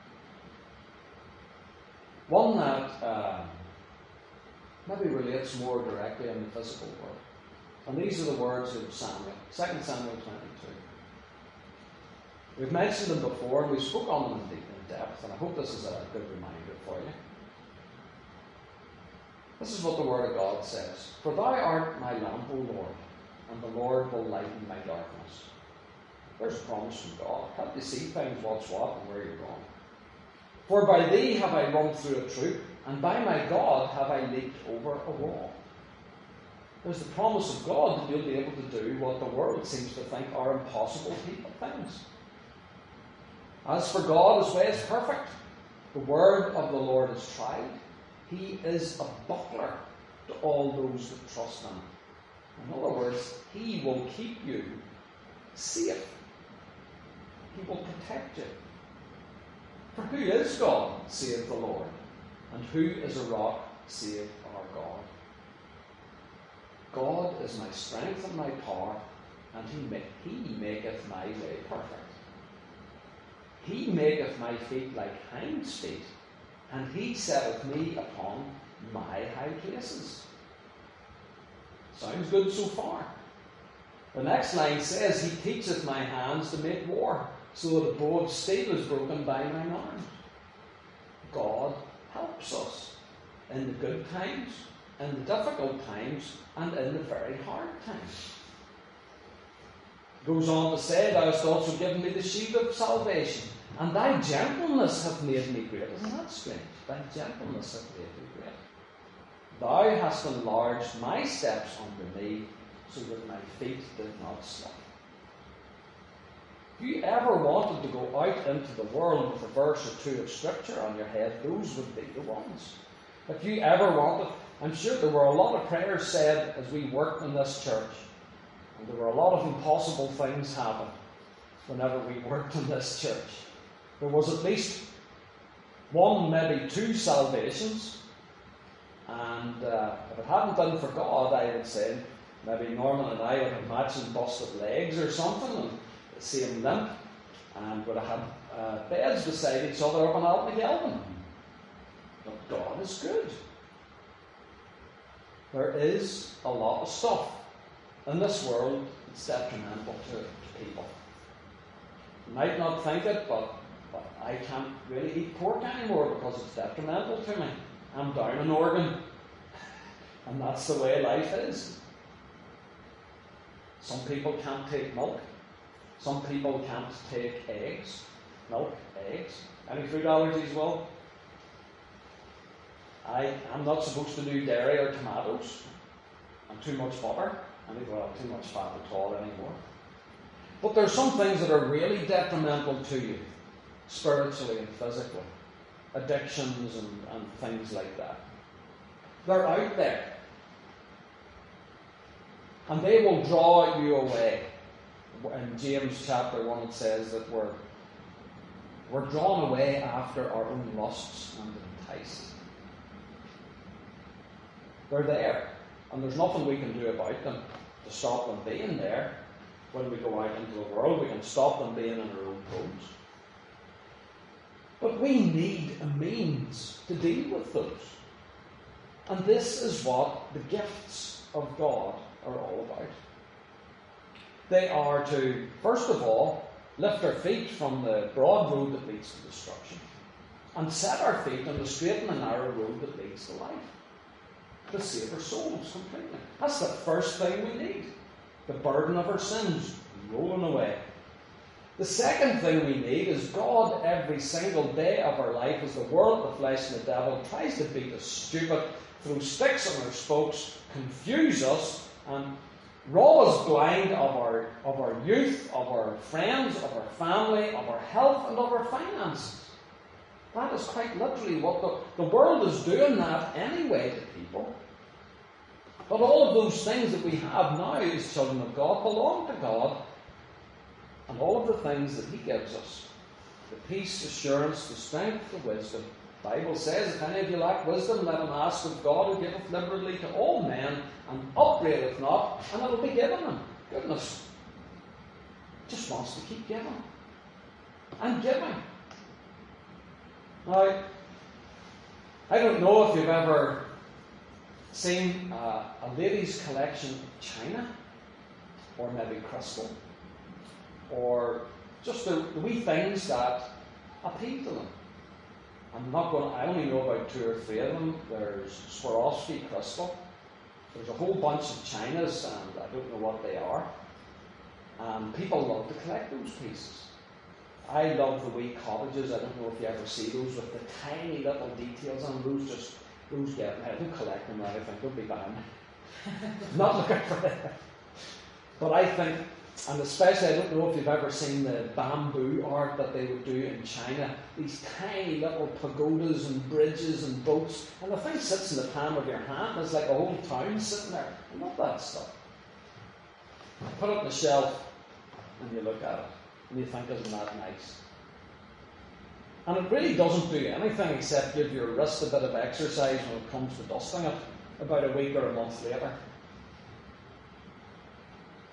One that uh, maybe relates more directly in the physical world. And these are the words of Samuel, Second Samuel twenty-two. We've mentioned them before, and we spoke on them in, deep, in depth, and I hope this is a good reminder for you. This is what the Word of God says. For thou art my lamp, O Lord, and the Lord will lighten my darkness. There's a promise from God. Help you see things, what's what, and where you're going. For by thee have I run through a troop, and by my God have I leaped over a wall. There's the promise of God that you'll be able to do what the world seems to think are impossible people things. As for God, His way is perfect. The word of the Lord is tried. He is a buckler to all those that trust Him. In other words, He will keep you safe. He will protect you. For who is God, save the Lord? And who is a rock, save our God? God is my strength and my power, and he, make, he maketh my way perfect. He maketh my feet like hinds' feet, and he setteth me upon my high places. Sounds good so far. The next line says, he teacheth my hands to make war, so that a bow of steel is broken by mine arms. God helps us in the good times, in the difficult times, and in the very hard times. Goes on to say, thou hast also given me the shield of salvation, and thy gentleness hath made me great. Isn't that strange? Thy gentleness hath made me great. Thou hast enlarged my steps under me, so that my feet did not slip. If you ever wanted to go out into the world with a verse or two of Scripture on your head, those would be the ones. If you ever wanted, I'm sure there were a lot of prayers said as we worked in this church, and there were a lot of impossible things happen whenever we worked in this church. There was at least one, maybe two salvations, and uh, if it hadn't been for God, I would say, maybe Norman and I would have matching busted legs or something, and the same limp, and would have had uh, beds beside each other up in Altnagelvin. But God is good. There is a lot of stuff in this world that's detrimental to, to people. You might not think it, but, but I can't really eat pork anymore because it's detrimental to me. I'm down an organ, and that's the way life is. Some people can't take milk. Some people can't take eggs. Milk, eggs. Any food allergies? Well, I am not supposed to do dairy or tomatoes. And too much butter. I think well, too much fat at all anymore. But there's some things that are really detrimental to you, spiritually and physically. Addictions and, and things like that. They're out there. And they will draw you away. In James chapter one it says that we're, we're drawn away after our own lusts and enticed. They're there. And there's nothing we can do about them to stop them being there. When we go out into the world, we can stop them being in our own homes. But we need a means to deal with those. And this is what the gifts of God are all about. They are to, first of all, lift our feet from the broad road that leads to destruction and set our feet on the straight and the narrow road that leads to life. To save our souls completely. That's the first thing we need. The burden of our sins rolling away. The second thing we need is God every single day of our life, as the world, the flesh, and the devil tries to beat us stupid, throw sticks on our spokes, confuse us, and rob us blind of our, of our youth, of our friends, of our family, of our health, and of our finances. That is quite literally what the, the world is doing that anyway to people. But all of those things that we have now as children of God belong to God. And all of the things that He gives us, the peace, assurance, the strength, the wisdom. The Bible says, if any of you lack wisdom, let him ask of God, who giveth liberally to all men, and upbraideth not, and it will be given him. Goodness. Just wants to keep giving. And giving. Now, I don't know if you've ever seen uh, a ladies' collection of china, or maybe crystal, or just the, the wee things that appeal to them. I'm not going to, I only know about two or three of them. There's Swarovski crystal. There's a whole bunch of chinas, and I don't know what they are. And people love to collect those pieces. I love the wee cottages. I don't know if you ever see those with the tiny little details on those. Just those get me. I don't collect them or anything. Don't be buying them. Not looking for them. But I think, and especially I don't know if you've ever seen the bamboo art that they would do in China. These tiny little pagodas and bridges and boats. And the thing sits in the palm of your hand. It's like a whole town sitting there. I love that stuff. Put it on the shelf and you look at it. And you think, isn't that nice? And it really doesn't do anything except give your wrist a bit of exercise when it comes to dusting it about a week or a month later.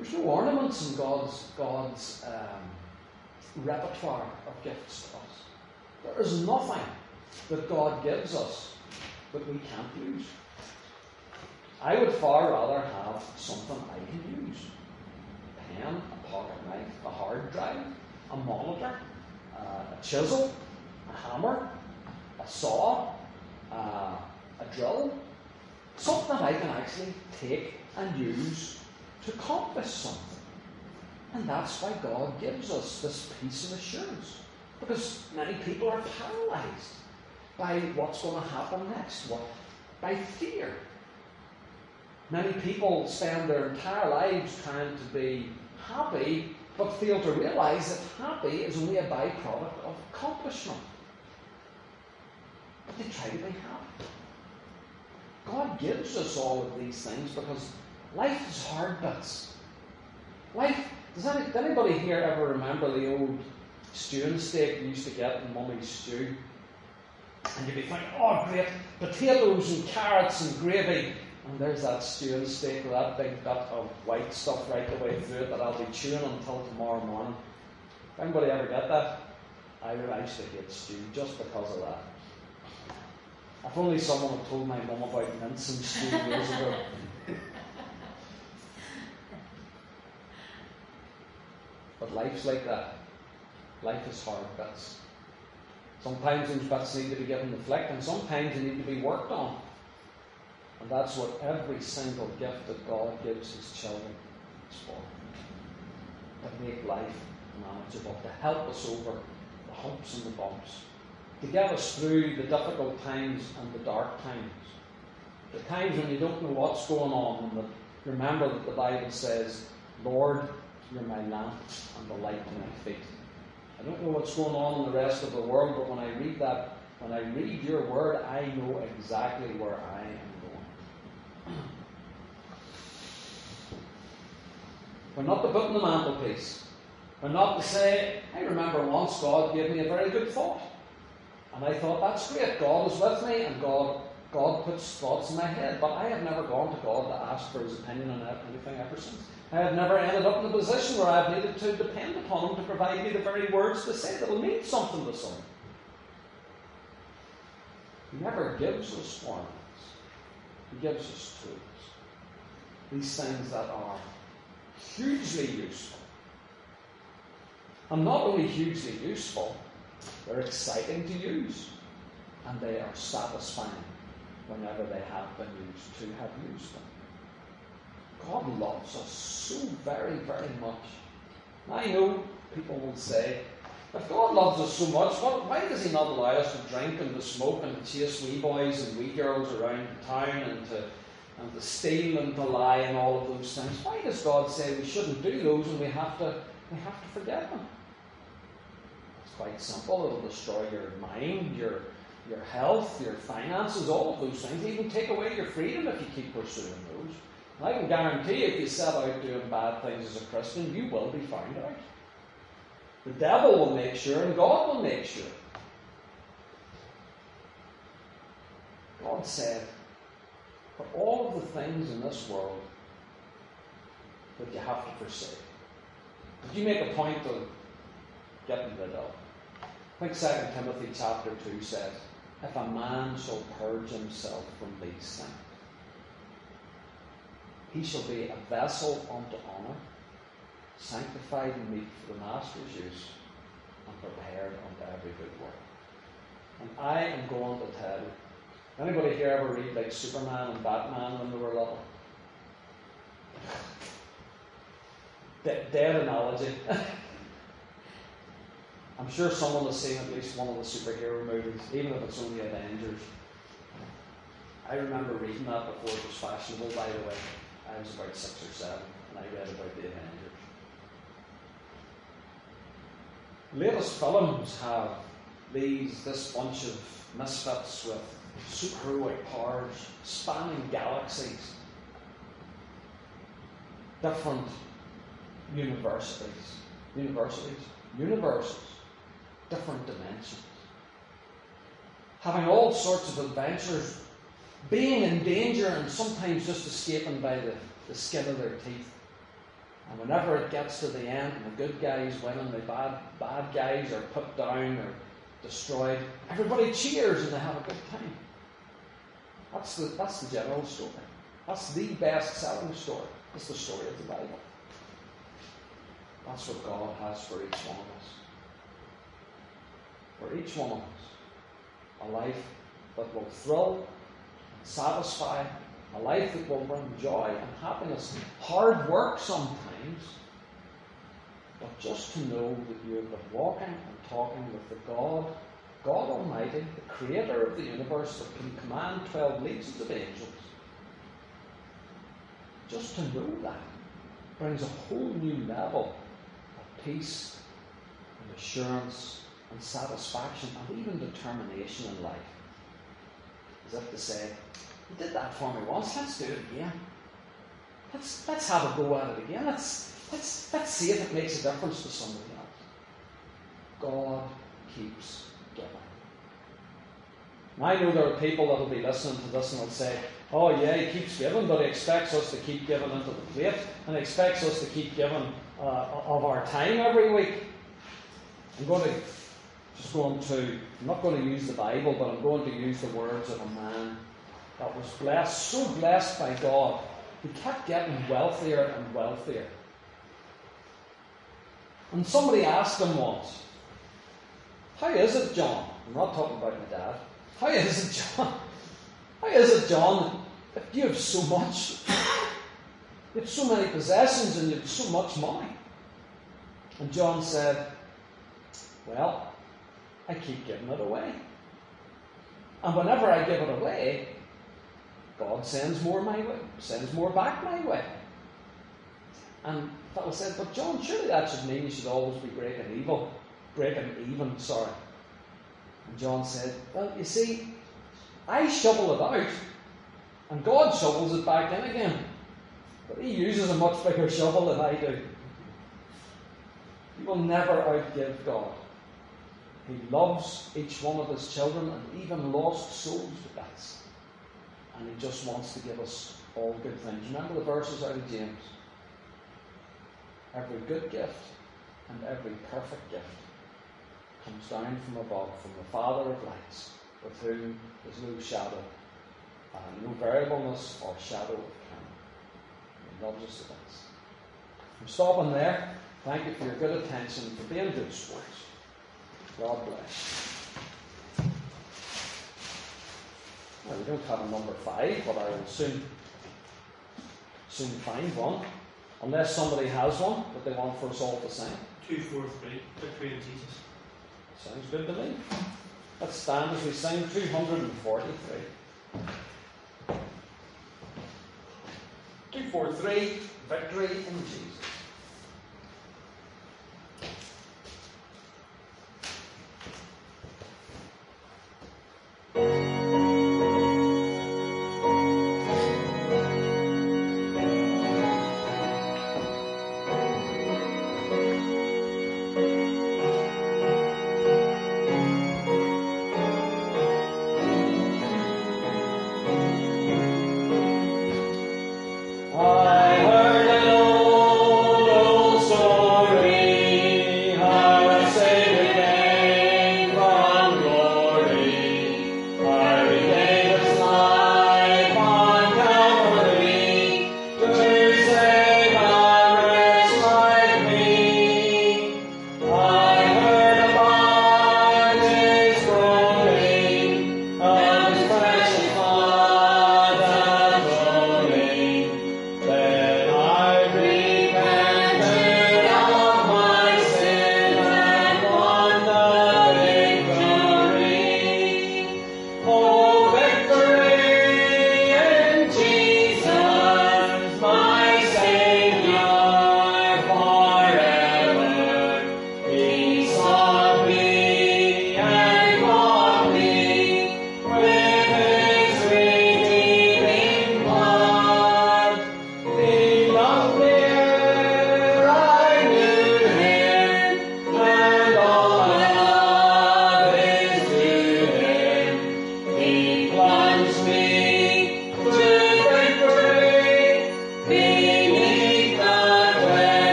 There's no ornaments in God's, God's um, repertoire of gifts to us. There is nothing that God gives us that we can't use. I would far rather have something I can use. A pen, a pocket knife, a hard drive, a monitor, uh, a chisel, a hammer, a saw, uh, a drill. Something that I can actually take and use to accomplish something. And that's why God gives us this peace of assurance. Because many people are paralyzed by what's going to happen next, what, by fear. Many people spend their entire lives trying to be happy, but fail to realise that happy is only a byproduct of accomplishment. But they try to be happy. God gives us all of these things because life is hard bits. Life, does, any, does anybody here ever remember the old stewing steak you used to get in Mummy's Stew? And you'd be thinking, oh great, potatoes and carrots and gravy. And there's that stewing steak with that big bit of white stuff right the way through it that I'll be chewing until tomorrow morning. Anybody ever get that? I used to hate stew just because of that. If only someone had told my mum about mince and stew years ago. But life's like that. Life is hard bits. Sometimes those bits need to be given the flick, and sometimes they need to be worked on. And that's what every single gift that God gives His children is for. To make life manageable, to help us over the humps and the bumps, to get us through the difficult times and the dark times, the times when you don't know what's going on, and that remember that the Bible says, Lord, you're my lamp and the light to my feet. I don't know what's going on in the rest of the world, but when I read that, when I read your word, I know exactly where I am going. We're not to put in the mantelpiece. We're not to say, I remember once God gave me a very good thought. And I thought, that's great, God is with me, and God, God puts thoughts in my head. But I have never gone to God to ask for His opinion on anything ever since. I have never ended up in a position where I've needed to depend upon Him to provide me the very words to say that will mean something to someone. He never gives us ornaments. He gives us tools. These things that are hugely useful. And not only hugely useful, they're exciting to use. And they are satisfying whenever they have been used to have used them. God loves us so very, very much. I know people will say, if God loves us so much, why does He not allow us to drink and to smoke and to chase wee boys and wee girls around town and to, and to steal and to lie and all of those things? Why does God say we shouldn't do those and we have to, we have to forget them? It's quite simple. It'll destroy your mind, your, your health, your finances, all of those things. It even take away your freedom if you keep pursuing those. I can guarantee if you set out doing bad things as a Christian, you will be found out. The devil will make sure, and God will make sure. God said, for all of the things in this world that you have to forsake, did you make a point of getting rid of? I think Second Timothy chapter two says, if a man shall purge himself from these things, he shall be a vessel unto honour, sanctified and meet for the Master's use, and prepared unto every good work. And I am going to tell you, anybody here ever read like Superman and Batman when they were little? De- dead analogy. I'm sure someone has seen at least one of the superhero movies, even if it's only Avengers. I remember reading that before it was fashionable, by the way. I was about six or seven, and I read about the Avengers. Latest films have these this bunch of misfits with superheroic powers, spanning galaxies, different universities, universities, universes, different dimensions, having all sorts of adventures, being in danger and sometimes just escaping by the, the skin of their teeth. And whenever it gets to the end and the good guys win and the bad, bad guys are put down or destroyed, everybody cheers and they have a good time. That's the, that's the general story. That's the best-selling story. It's the story of the Bible. That's what God has for each one of us. For each one of us. A life that will thrill and satisfy. A life that will bring joy and happiness. Hard work sometimes. But just to know that you have been walking and talking with the God, God Almighty, the Creator of the universe that can command twelve legions of angels. Just to know that brings a whole new level of peace and assurance and satisfaction and even determination in life. As if to say, you did that for me once, let's do it again. Let's, let's have a go at it again. Let's, let's, let's see if it makes a difference to somebody else. God keeps giving. Now, I know there are people that will be listening to this and will say, oh yeah, he keeps giving, but he expects us to keep giving into the plate, and he expects us to keep giving uh, of our time every week. I'm going to just going to, I'm not going to use the Bible, but I'm going to use the words of a man that was blessed, so blessed by God, he kept getting wealthier and wealthier. And somebody asked him once, how is it, John? I'm not talking about my dad. How is it, John? How is it, John, if you have so much, you have so many possessions and you have so much money? And John said, well, I keep giving it away. And whenever I give it away, God sends more my way, sends more back my way. And the fellow said, but John, surely that should mean you should always be breaking evil, breaking even, sorry. And John said, well, you see, I shovel it out, and God shovels it back in again. But he uses a much bigger shovel than I do. You will never outgive God. He loves each one of his children and even lost souls to bits. And he just wants to give us all good things. Remember the verses out of James? Every good gift and every perfect gift comes down from above, from the Father of lights, with whom is no shadow, uh, no variableness or shadow of turning. He loves us to bits. I'm stopping there. Thank you for your good attention, for being good sports. God bless. Well, we don't have a number five, but I will soon, soon find one. Unless somebody has one that they want for us all to sing. Two, four, three. Victory in Jesus. Sounds good to me. Let's stand as we sing two hundred forty-three. two forty-three, Victory in Jesus. I heard an old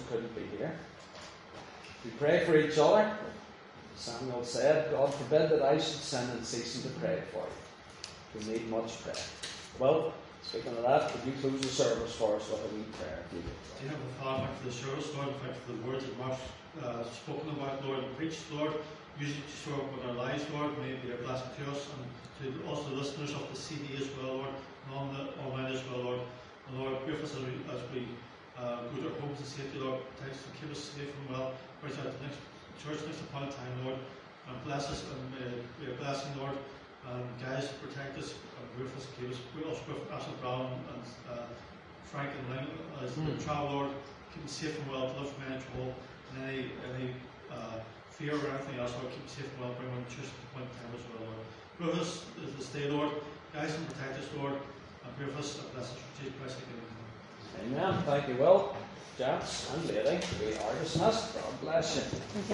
couldn't be here. We pray for each other. Samuel said, God forbid that I should sin in ceasing to pray for you. We need much prayer. Well, speaking of that, would you close the service for us with a wee prayer? If you would. Dear Heavenly Father, thank you for the service, Lord. Thank you for the words that Mark's uh, spoken about, Lord, and preached, Lord. Use it to show up in our lives, Lord. May it be a blessing to us and to also the listeners of the C D as well, Lord, and on the online as well, Lord. And Lord, pray for us as we, as we uh, go to our homes in safety, Lord. Thanks to keep us safe and well. Pray out the next church next upon a time, Lord. And bless us and uh, be a blessing, Lord. And guys, protect us, and pray for us, keep us. We also pray for Ashley Brown and uh, Frank and Ling as Mm. they travel, Lord. Keep them safe and well, deliver from any trouble and any, any uh, fear or anything else, Lord. Keep them safe and well, bring them to church at the point in time as well, Lord. Pray for us this day, Lord. Guys, and protect us, Lord. And pray for us and bless us for Jesus Christ. Amen. Thank you, Will, gents and lady. We are dismissed. God bless you.